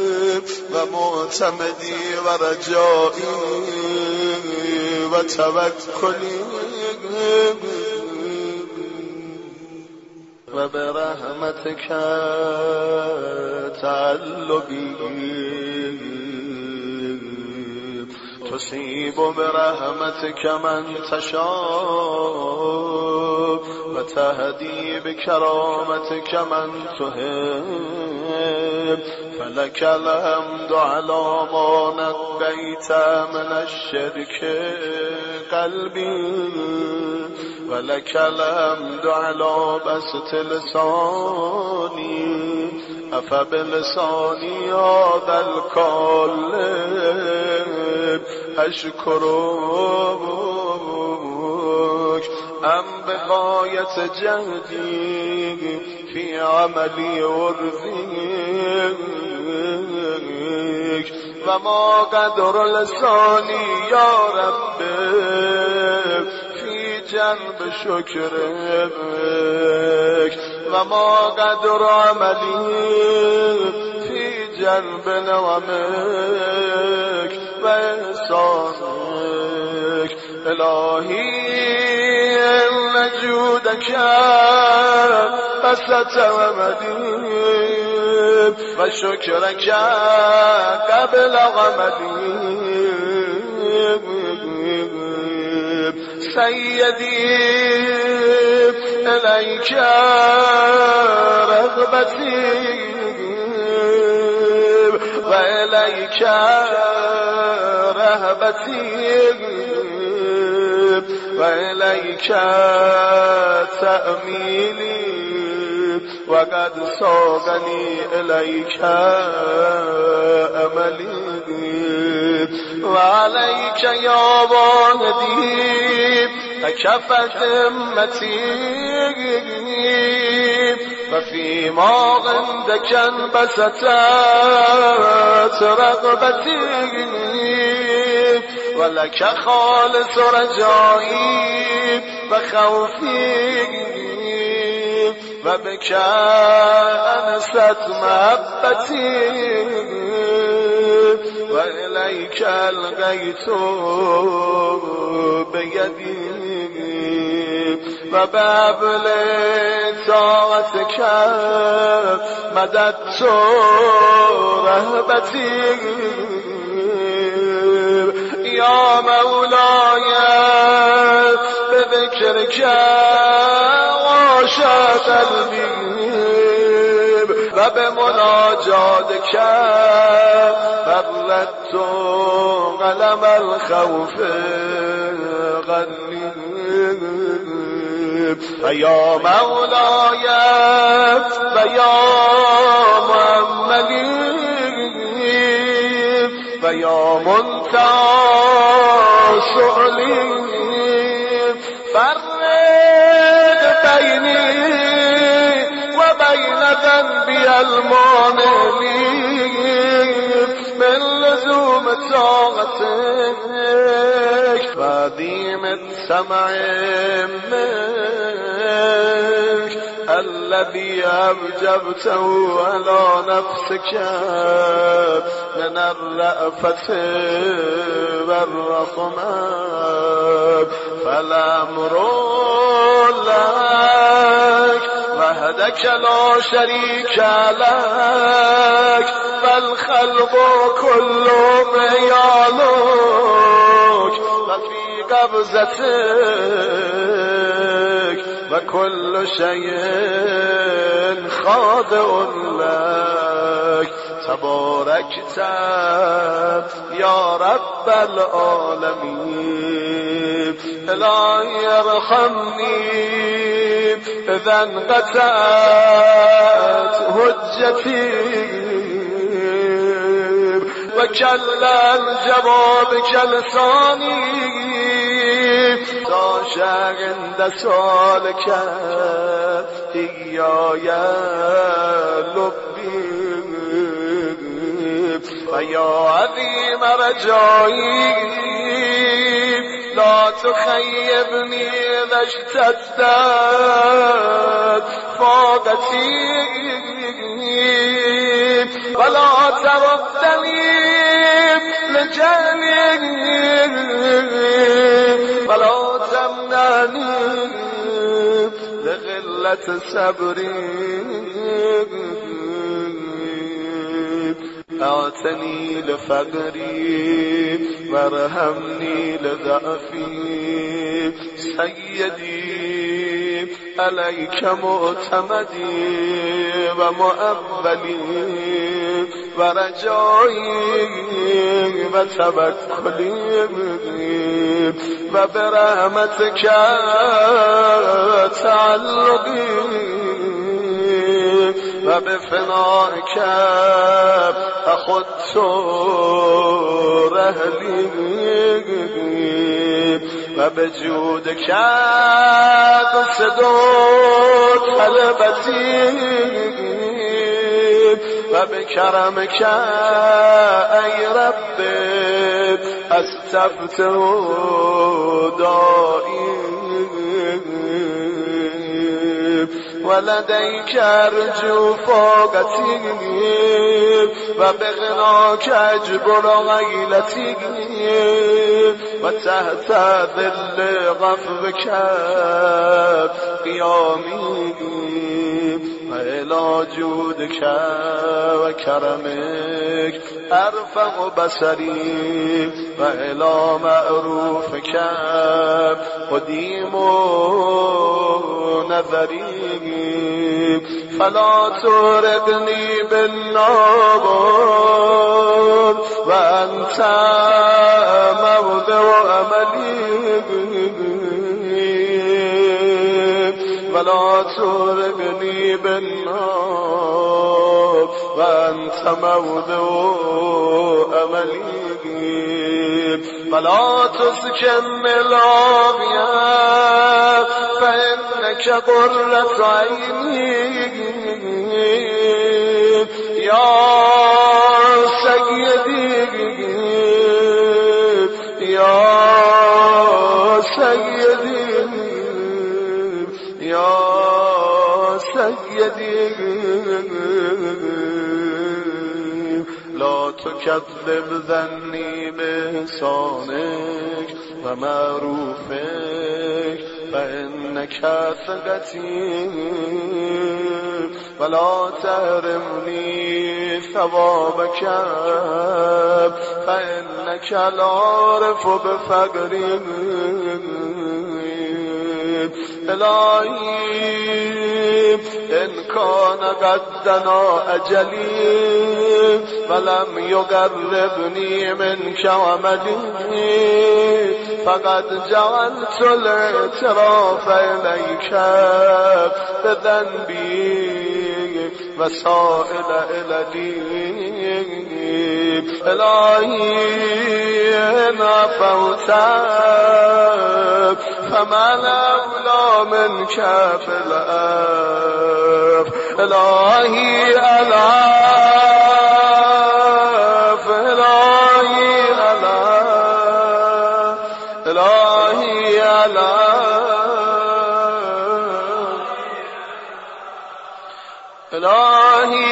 ومعتمدي ورجائي وتوكلي وبرحمتك تعلقي تصيب برحمتك من تشاء وتهدي بكرامتك من تحب فلك الحمد على ما نقيت من الشرك قلبي ولك الحمد على بسط لساني أفبلساني هذا القالب أشكرك أم بغاية جهدي في عملي ورزيك وما قدر لساني يا رب في جنب شكرك وما قدر عملي في جنب نعمك وإحسانك إلهي إن جودك بسط ومديد وشكرك قبل غمديد سيدي إليك رغبتي وإليك رهبتي وإليك تأميلي وقد صاغني إليك أملي وعليك يا والدي كفت همتي وفيما عندك انبسطت رغبتي ولك خالص رجائي وخوفي وبك أنست محبتي وإليك ألقيت بيدي وبابل طاعتك مددت رهبتي يا مولاي بذكرك عاشق قلبي وبمناجاتك بردت قلم الخوف غني فيا مولاي ويا محمدي ويا منتهى سؤلي فرق بيني وبين ذنبي المانع من لزوم طاعتك وديم السمع منك الذي أوجبته على نفسك من الرأفة والرحمة فالأمر لك وحدك لا شريك لك فالخلق كلهم يعلوك وفي قبضتك وكل شيء خاضع لك تباركت يا رب العالمين إلهي ارحمني إذا انقطعت حجتي وكلا الجواب كلساني تاشا عند سؤالك إياي لبي ويا عظيم رجائي لا تخيبني إذا اشتدت فاقتي ولا تردني لجهلي ولا تمنعني لغلة صبري آتني لفقري وارحمني لضعفي سيدي عليك معتمدي ومؤولي ورجائي وتوكلي وبرحمتك تعلقي وبفنائك أخذت رهلي وبجودك قصد طلبتي وبكرمك أي رب أستفتح دائي ولديك أرجو فوقتي وبغناك أجبر غيلتي وتحت ظل غفوك قيامي وإلى جودك وكرمك أرفع بصري وإلى معروفك قديم نظري فلا ترقني بالنار وأنت موضع أملي ولا ترقني بالنار وأنت موضع أملي فلا تسكن العافية فإنك قرة عيني يا سيدي يا سيدي يا سيدي لا تكذب ظني بإحسانك ومعروفك فإنك ثقتي ولا تحرمني ثوابك فإنك العارف بفقري إلهي إن كان قد دنا أجلي فلم يقربني منك ومدي فقد جعلت الاعتراف إليك بذنبي وسائل إلدي إلهي إن عفوت فما الأولى منك في الأرض إلهي ألاف إلهي ألاف إلهي ألاف إلهي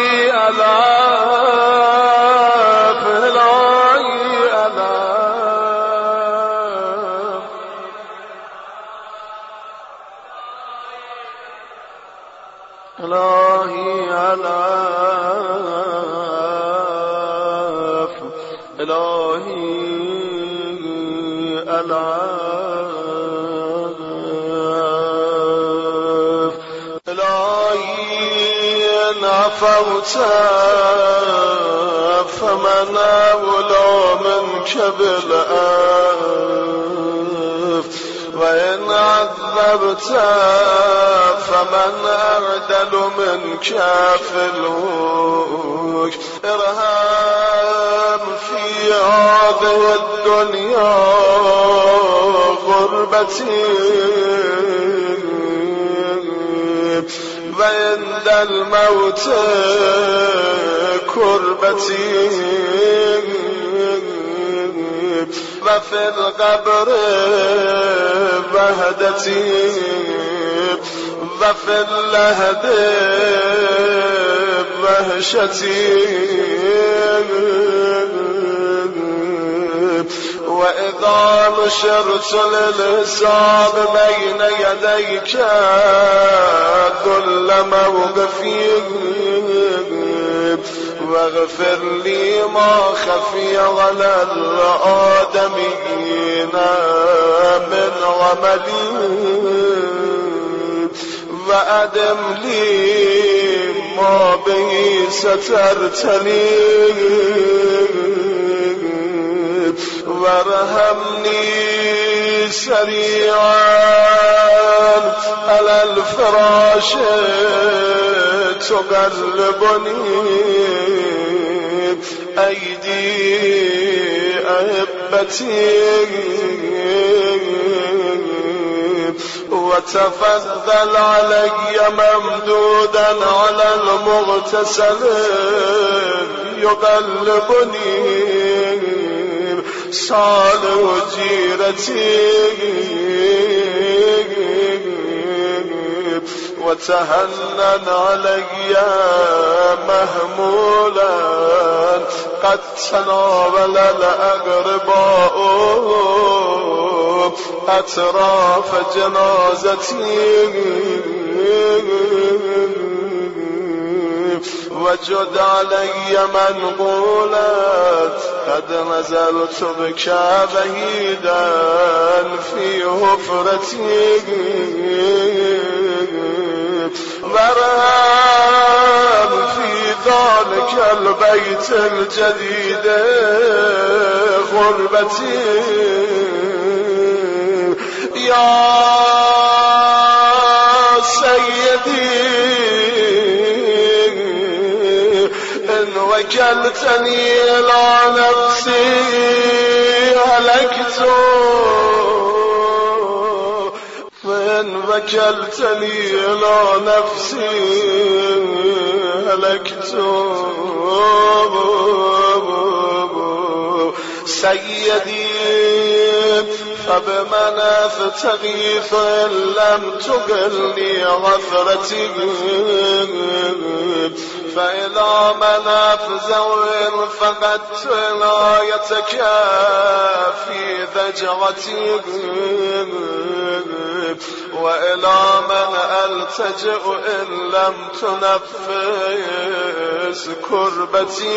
ألاف إلهي ألاف إلهي ألاف إلهي ألاف إلهي نفوت فمن أولى منك بالأف وإن عذبت فمن أعدل منك في الوجه ارهام في هذه الدنيا غربتي وعند الموت كربتي وفي القبر وهدتي وفي اللهد وهشتي وإذا نشرت للحساب بين يديك ذل موقفي واغفر لي ما خفي على الآدمين من عملي وأدم لي ما به سترتني وارحمني سريعا على الفراش تقلبني أيدي أحبتي وتفضل علي ممدودا على المغتسل يقلبني صالح جيرتي وتهنن علي مهمولا قد تناول الأقرباء أطراف جنازتي وجد علي منقولا قد نزلت بك بعيدا في حفرتي ورام في ذلك البيت الجديد غربتي يا سيدي إن وكلتني إلى نفسي هلكت وإن وكلتني إلى نفسي هلكت سيدي فبمن أستغيث إن لم تقلني غفرتي فإلى من أفزع إن فقدت عنايتك في ذجرتي وإلى من ألتجئ إن لم تنفس كربتي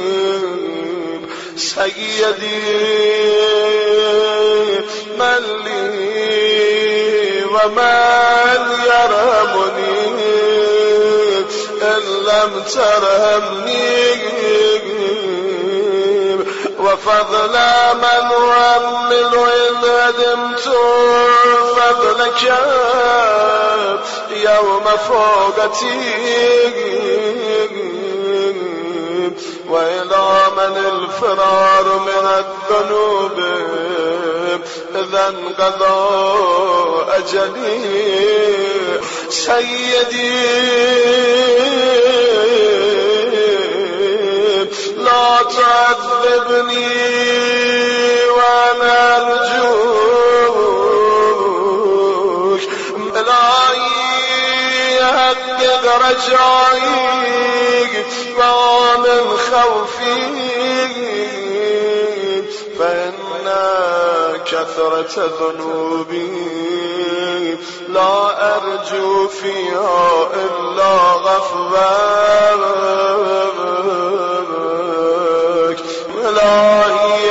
سيدي من لي ومن يرحمني إن لم ترحمني وفضل من أؤمل إن هدمت فضلك يوم فوقتي وإلى من الفرار من الذنوب إذا انقضى أجلي سيدي لا تعذبني وأنا أرجوك إلهي حقق رجائي ومن خوفي فإن كثرة ذنوبي لا أرجو فيها إلا غفرانك إلهي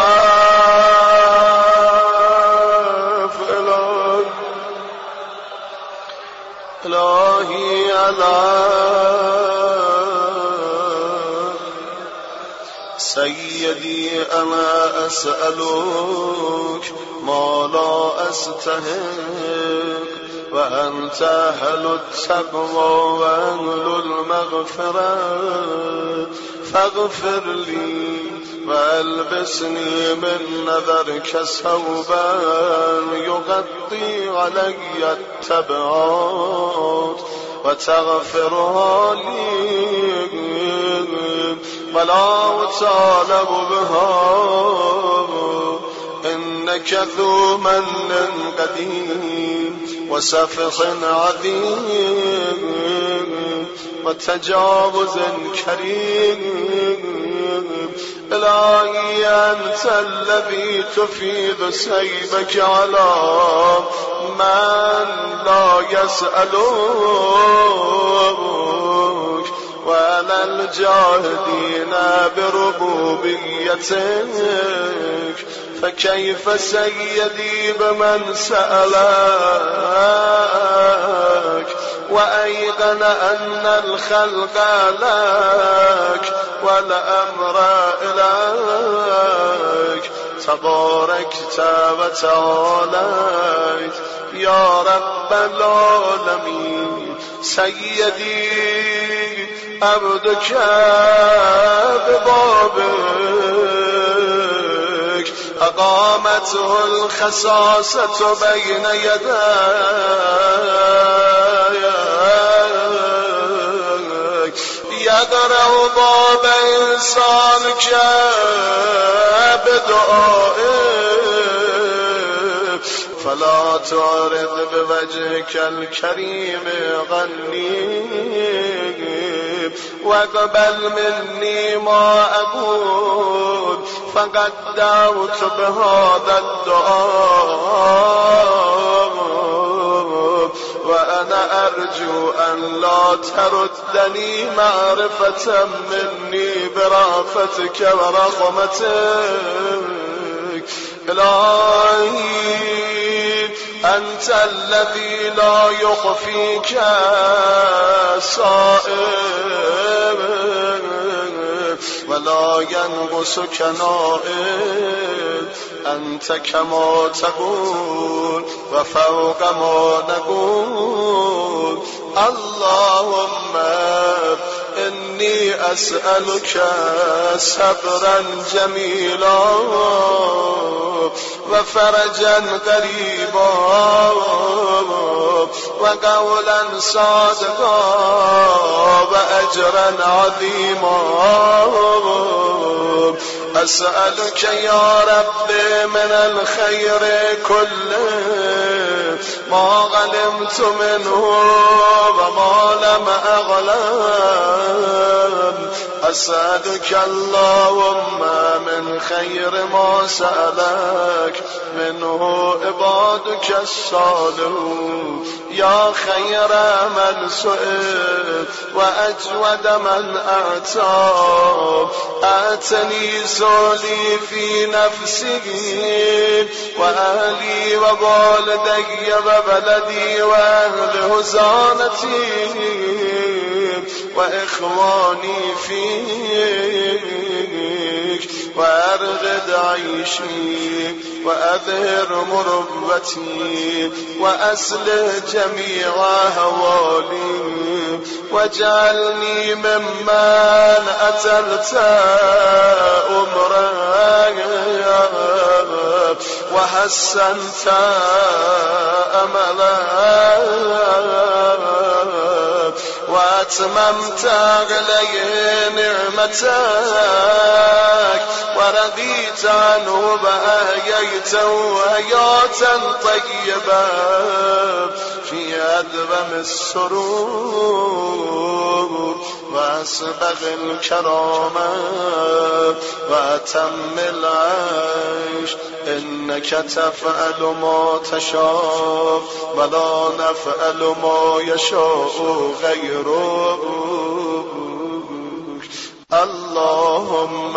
إلهي سيدي أنا أسألك ما لا أستحق وأنت أهل التقوى وأهل المغفرة فاغفر لي وألبسني من نذرك ثوبا يغطي علي التبعات وتغفرها لي ولا أطالب بها إنك ذو من قديم وسفح عظيم وتجاوز كريم إلهي أنت الذي تفيض سيبك على من لا يسألك وعلى الجاهدين بربوبيتك. فكيف سيدي بمن سألك وأيقن أن الخلق لك والأمر إليك، تباركت وتعاليت يا رب العالمين. سيدي عبدك ببابك أقامته الخصاصة بين يديك، يقرأ باب إنسانك بدعائك، فلا تعرض بوجهك الكريم غني، واقبل مني ما أقول، فقد دعوت بهذا الدعاء، وأنا أرجو أن لا تردني معرفة مني برأفتك ورحمتك. إلهي أنت الذي لا يخفيك سائر ولا ينقصك نائل، أنت كما تقول وفوق ما نقول. اللهم إني أسألك صبرا جميلا وفرجا قريبا وقولا صادقا وأجرا عظيما. أسألك يا رب من الخير كله ما علمت منه وما لم أعلم. أسألك اللهم من خير ما سألك منه عبادك الصالحون، يا خير من سئل وأجود من أعطى. آتني سؤلي في نفسي وأهلي ووالدي وبلدي وأهل هزانتي وإخواني فيك، وأرغد عيشي وأظهر مربتي وأصلح جميع أهوالي، واجعلني ممن أتلت أمرك وحسنت أملك وأتممت علي نعمتك ورضيت عنه بأحييته حياة طيبة في أدوم السرور وأسبغ الكرامة وأتم العيش. إنك تفعل ما تشاء ولا نفعل ما يشاء غيرك. اللهم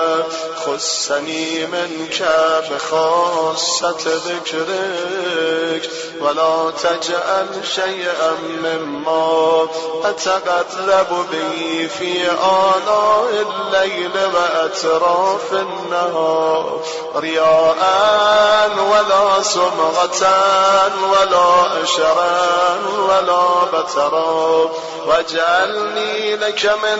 خصني منك بخاصة ذكرك ولا تجعل شيئا مما أتقرب به في آناء الليل وأطراف النهار رياء ولا سمعة ولا أشرا ولا بترا، واجعلني لك من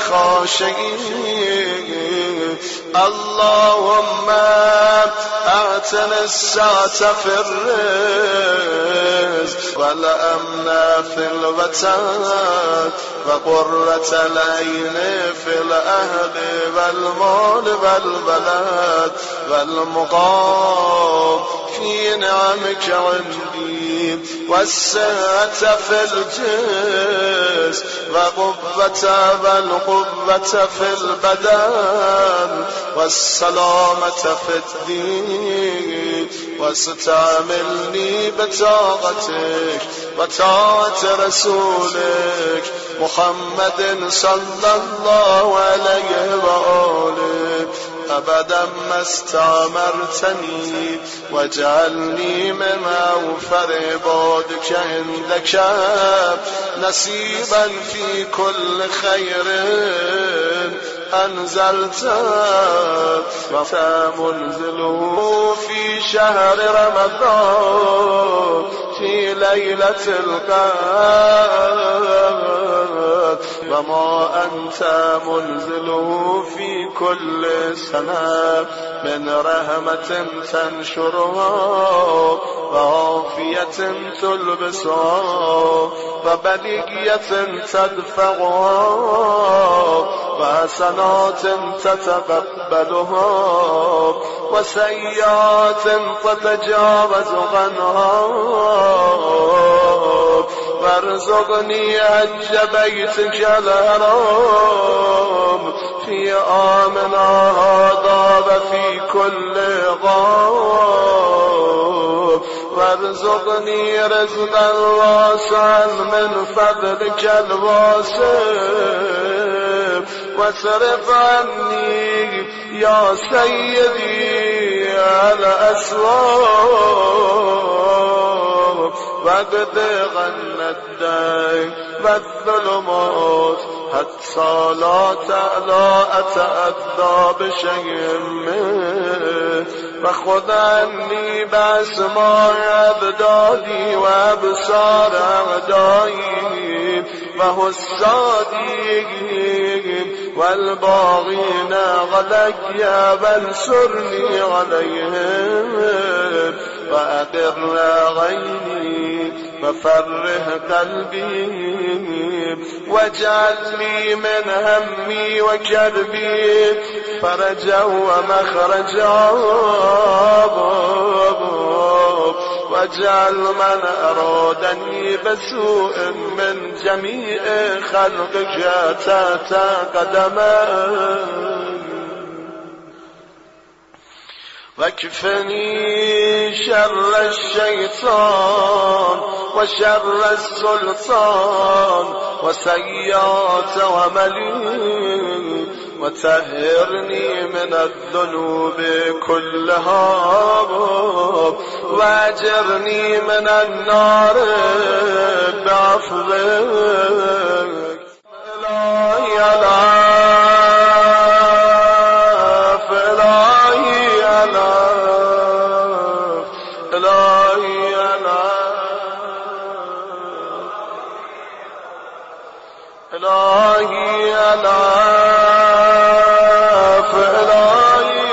الخاشعين. اللهم أعتني السعة في الرزق والأمن في الوطن وقرة العين في الأهل والمال والبلد والمقام في نعمك عندي، والصحة في الجسم والقوة في البدن، والسلامة في الدين، واستعملني بطاعتك وطاعة رسولك محمد صلى الله عليه وآله أبدا ما استعمرتني، واجعلني من أوفر عبادك عندك نصيبا في كل خير أنزلته ومنزله في شهر رمضان في ليلة القدر، وما أنت منزله في كل سنة من رحمة تنشرها وعافية تلبسها وبلية تدفعها وحسنات تتقبلها وسيئات تتجاوز عنها، وارزقني حج بيتك الحرام في آمنا هذا وفي كل غاب، وارزقني رزقا واسعا من فضلك الواسع، واصرف عني يا سيدي الأسواب، واقض عنا الدين والظلمات حتى لا أتأذى بشيء منه، وخذ عني بأسماع أبدادي وأبصار أعدائي وحسادي والباغين علي، وانصرني عليهم وأقر عيني وفرح قلبي، واجعل لي من همي وكربي فرجا ومخرجا، واجعل من أرادني بسوء من جميع خلقك تحت قدمي، واكفني شر الشيطان وشر السلطان وسيئات عملي، وطهرني من الذنوب كلها واجرني من النار بعفوك. إلهي ألاف إلهي ألاف إلهي ألاف إلهي ألاف إلهي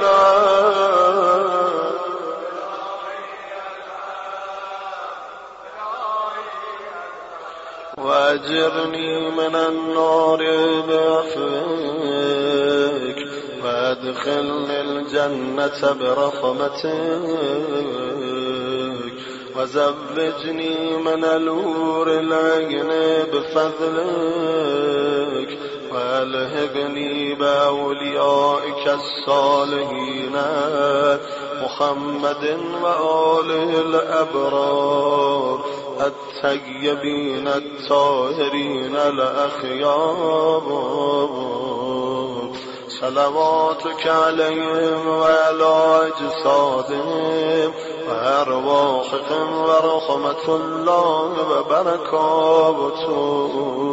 ألاف، واجرني من النار بعفوك، وادخلني الجنة برحمتك، وزوجني من الحور العين بفضلك، والهقني بأوليائك الصالحين محمد وآله الأبرار الطيبين الطاهرين الأخيار، صلواتك عليهم وعلى أجسادهم وأرواحهم ورحمة الله وبركاته.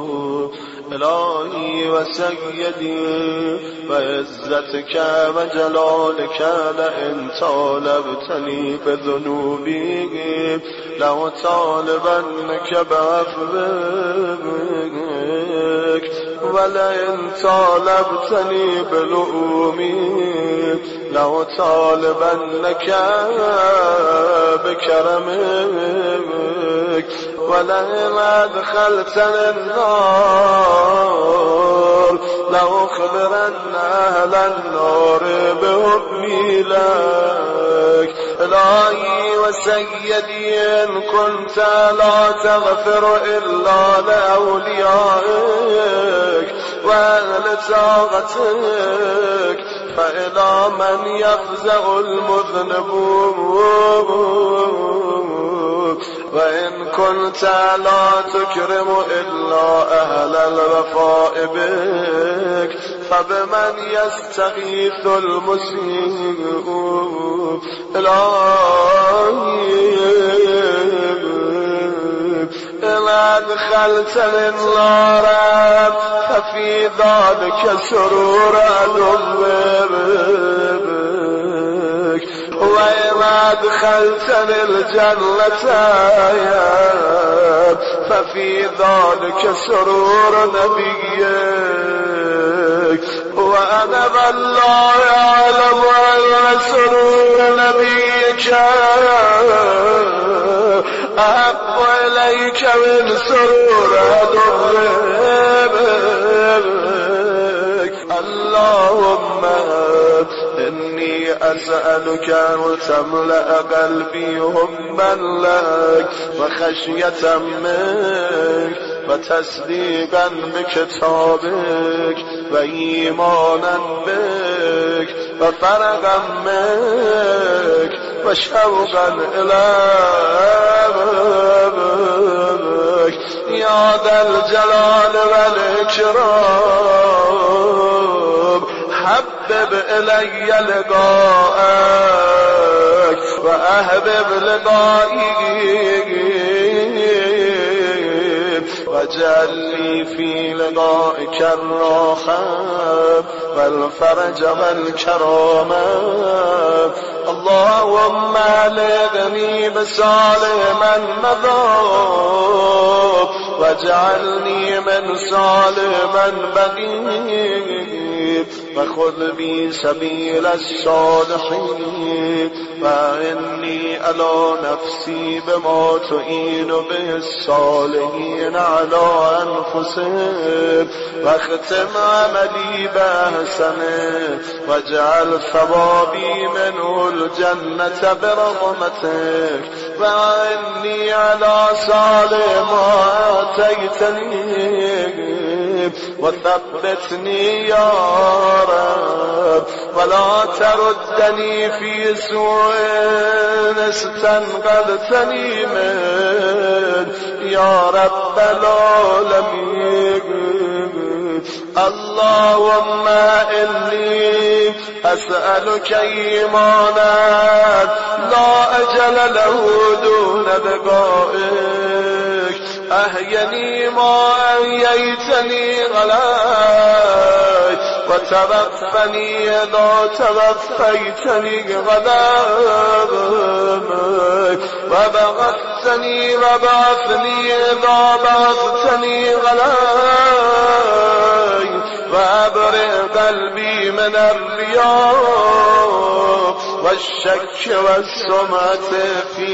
إلهي وسيدي وعزتك وجلالك، لئن طالبتني بذنوبي لأطالبنك بعفوك، ولئن طالبتني بلؤومي لأطالبنك بكرمك، ولئن أدخلتني النار لأخبرن أهل النار بحبي لك. إلهي وسيدي إن كنت لا تغفر إلا لأوليائك وأهل طاعتك فإلى من يفزع المذنبون وإن كنت لا تكرم إلا أهل الوفاء بك فبمن يستغيث المسيء إلهي إن أدخلتني النار ففي ذلك سرور أدبرك وإن أدخلتني الجنة ففي ذلك سرور نبيك وأنا من لا يعلم أن سرور نبيك أحب إليك من سرور أدبرك اللهم إني أسألك أن تملأ قلبي حبا لك وخشية منك وتصديقا بكتابك وإيمانا بك وفرغا منك وشوقا إليك يا ذا الجلال والإكرام حبب إلي لقاءك وأحبب لقائك واجعل لي في لقائك الراحة والفرج والكرامة اللهم ألغني بصالح من مضى واجعلني من صالح من بقي وخذ بي سبيل الصالحين وإني على نفسي بما تعين به الصالحين على أنفسهم واختم عملي بأحسنه واجعل ثوابي منه الجنة برحمتك وإني على صالح ما آتيتني وثبتني يا رب ولا تردني في سوء استنقذتني منه يا رب العالمين اللهم إني أسألك إيمانا لا أجل له دون لقائك أحيني ما أحييتني غلاك وتوفني إذا توفيتني غلاك وبعثني إذا بعثتني غلاك وأبرئ قلبي من الرياء والشك والسمعة في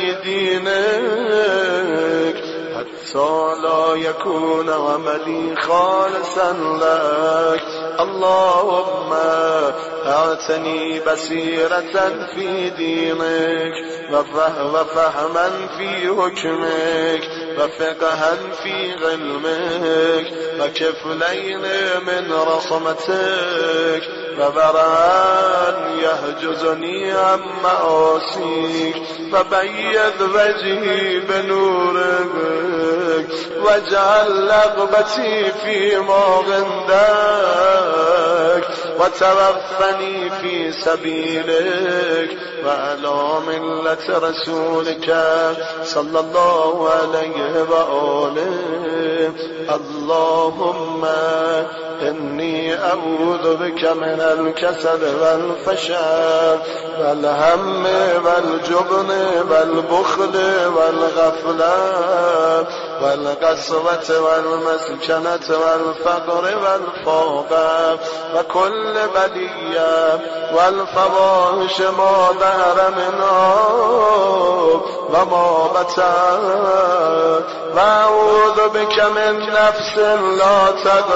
دينك حتى لا يكون عملي خالصا لك اللهم أعطني بصيرة في دينك وفهما في حكمك وفقها في علمك وكفلين من رحمتك وبران يهجزني عن معاصيك وبيض وجهي بنورك واجعل رغبتي فيما عندك وتوفني في سبيلك وعلى ملة رسولك صلى الله عليه وآله اللهم إني أعوذ بك من الكسل والفشل والهم والجبن والبخل والغفلة والقسوة والمسكنة والفقر والفوقى وكل بلية والفواحش ما ظهر منها وما بطن و اعوذ بک من نفس لا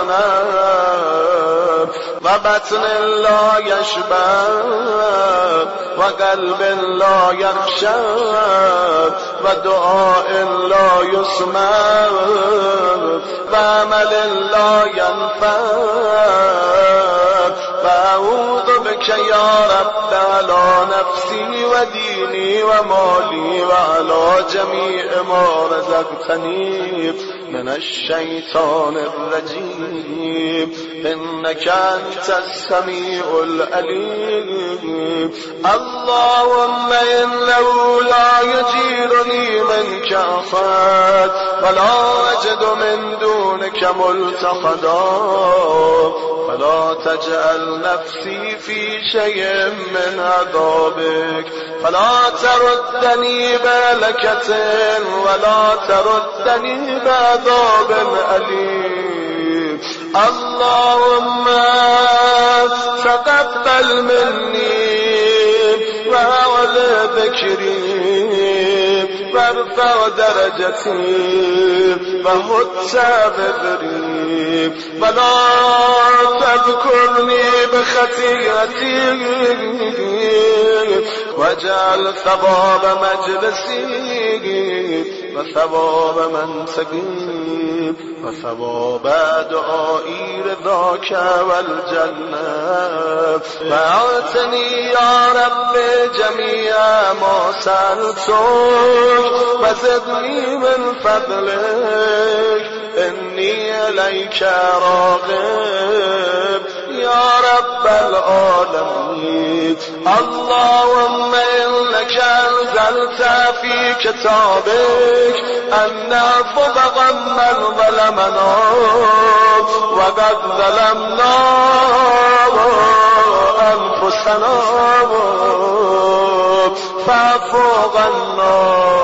تغنم و بطن لا یشبع و قلب لا یخشع و دعاء لا یسمع و عمل لا ینفع و اعوذ بک یا رب علی نفسی و دینی و مالی و علی جمیع ما رزقتنی من الشیطان الرجیم انک انت السمیع العلیم اللهم انه لا یجیرنی منک احد ولا اجد من دونک ملتحدا فلا تجعل نفسی فی شیء من عذابک فلا تردنی بهلکة ولا تردنی بعذاب علیم اللهم تقبل منی وعل ذکری وارفع درجتی وحط بذری ولا تذكرني بخطيئتي واجعل ثواب مجلسي وثواب منسكي وثواب دعائي رضاك والجنة وأعطني يا رب جميع ما سألتك وزدني من فضلك إني إليك راغب يا رب العالمين اللهم إنك أنزلت في كتابك أن نعفو عمن ظلمنا وقد ظلمنا أنفسنا فاعف عنا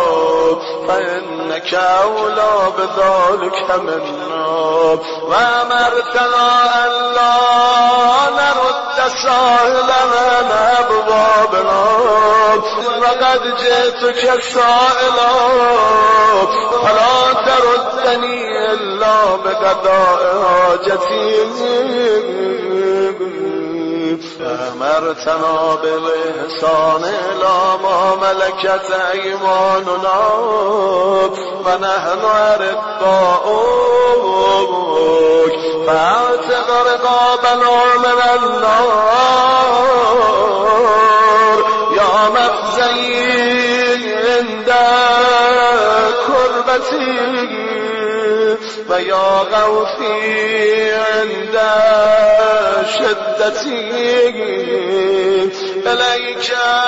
فإنك أولى بذلك منا وأمرتنا أن لا نرد سائلنا أبوابنا وقد جئتك سائلا فلا تردني إلا بقضاء حاجتي أمرتنا بالإحسان إلى ما ملكت أيماننا ونحن أرقاؤك فاعتق رقابنا من النار يا مخزي عند كربتي ويا غوثي عند شدتي إليك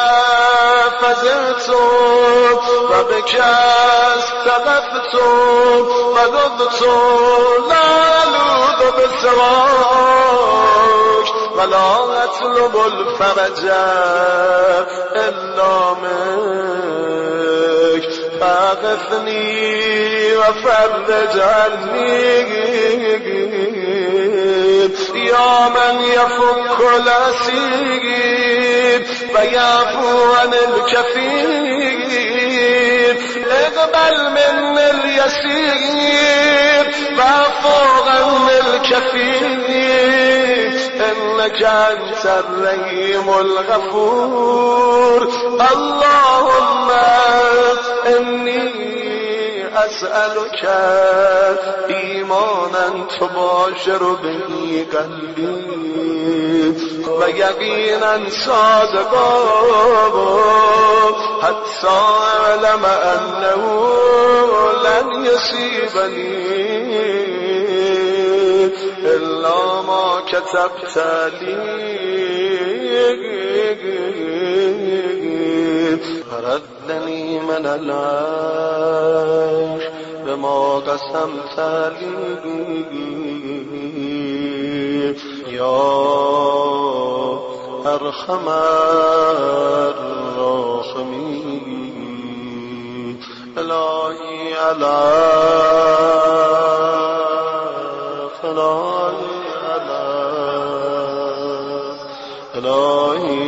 فزعت وبك استغفت وذبت لا ألوذ بسواك ولا أطلب الفرج إلا منك فاغثني وفرج عني يا من يفك الأسير ويعفو عن الكثير اقبل من اليسير واعفو عن الكثير إنك أنت الرحيم الغفور اللهم إني أسألك إيمانا تباشر به قلبي ويقينا صادقا حتى أعلم أنه لن يصيبني إلا ما كتبت لي فردني من العيش بما قسمت لي يا أرحم الراحمين إلهي على فلاي على إلهي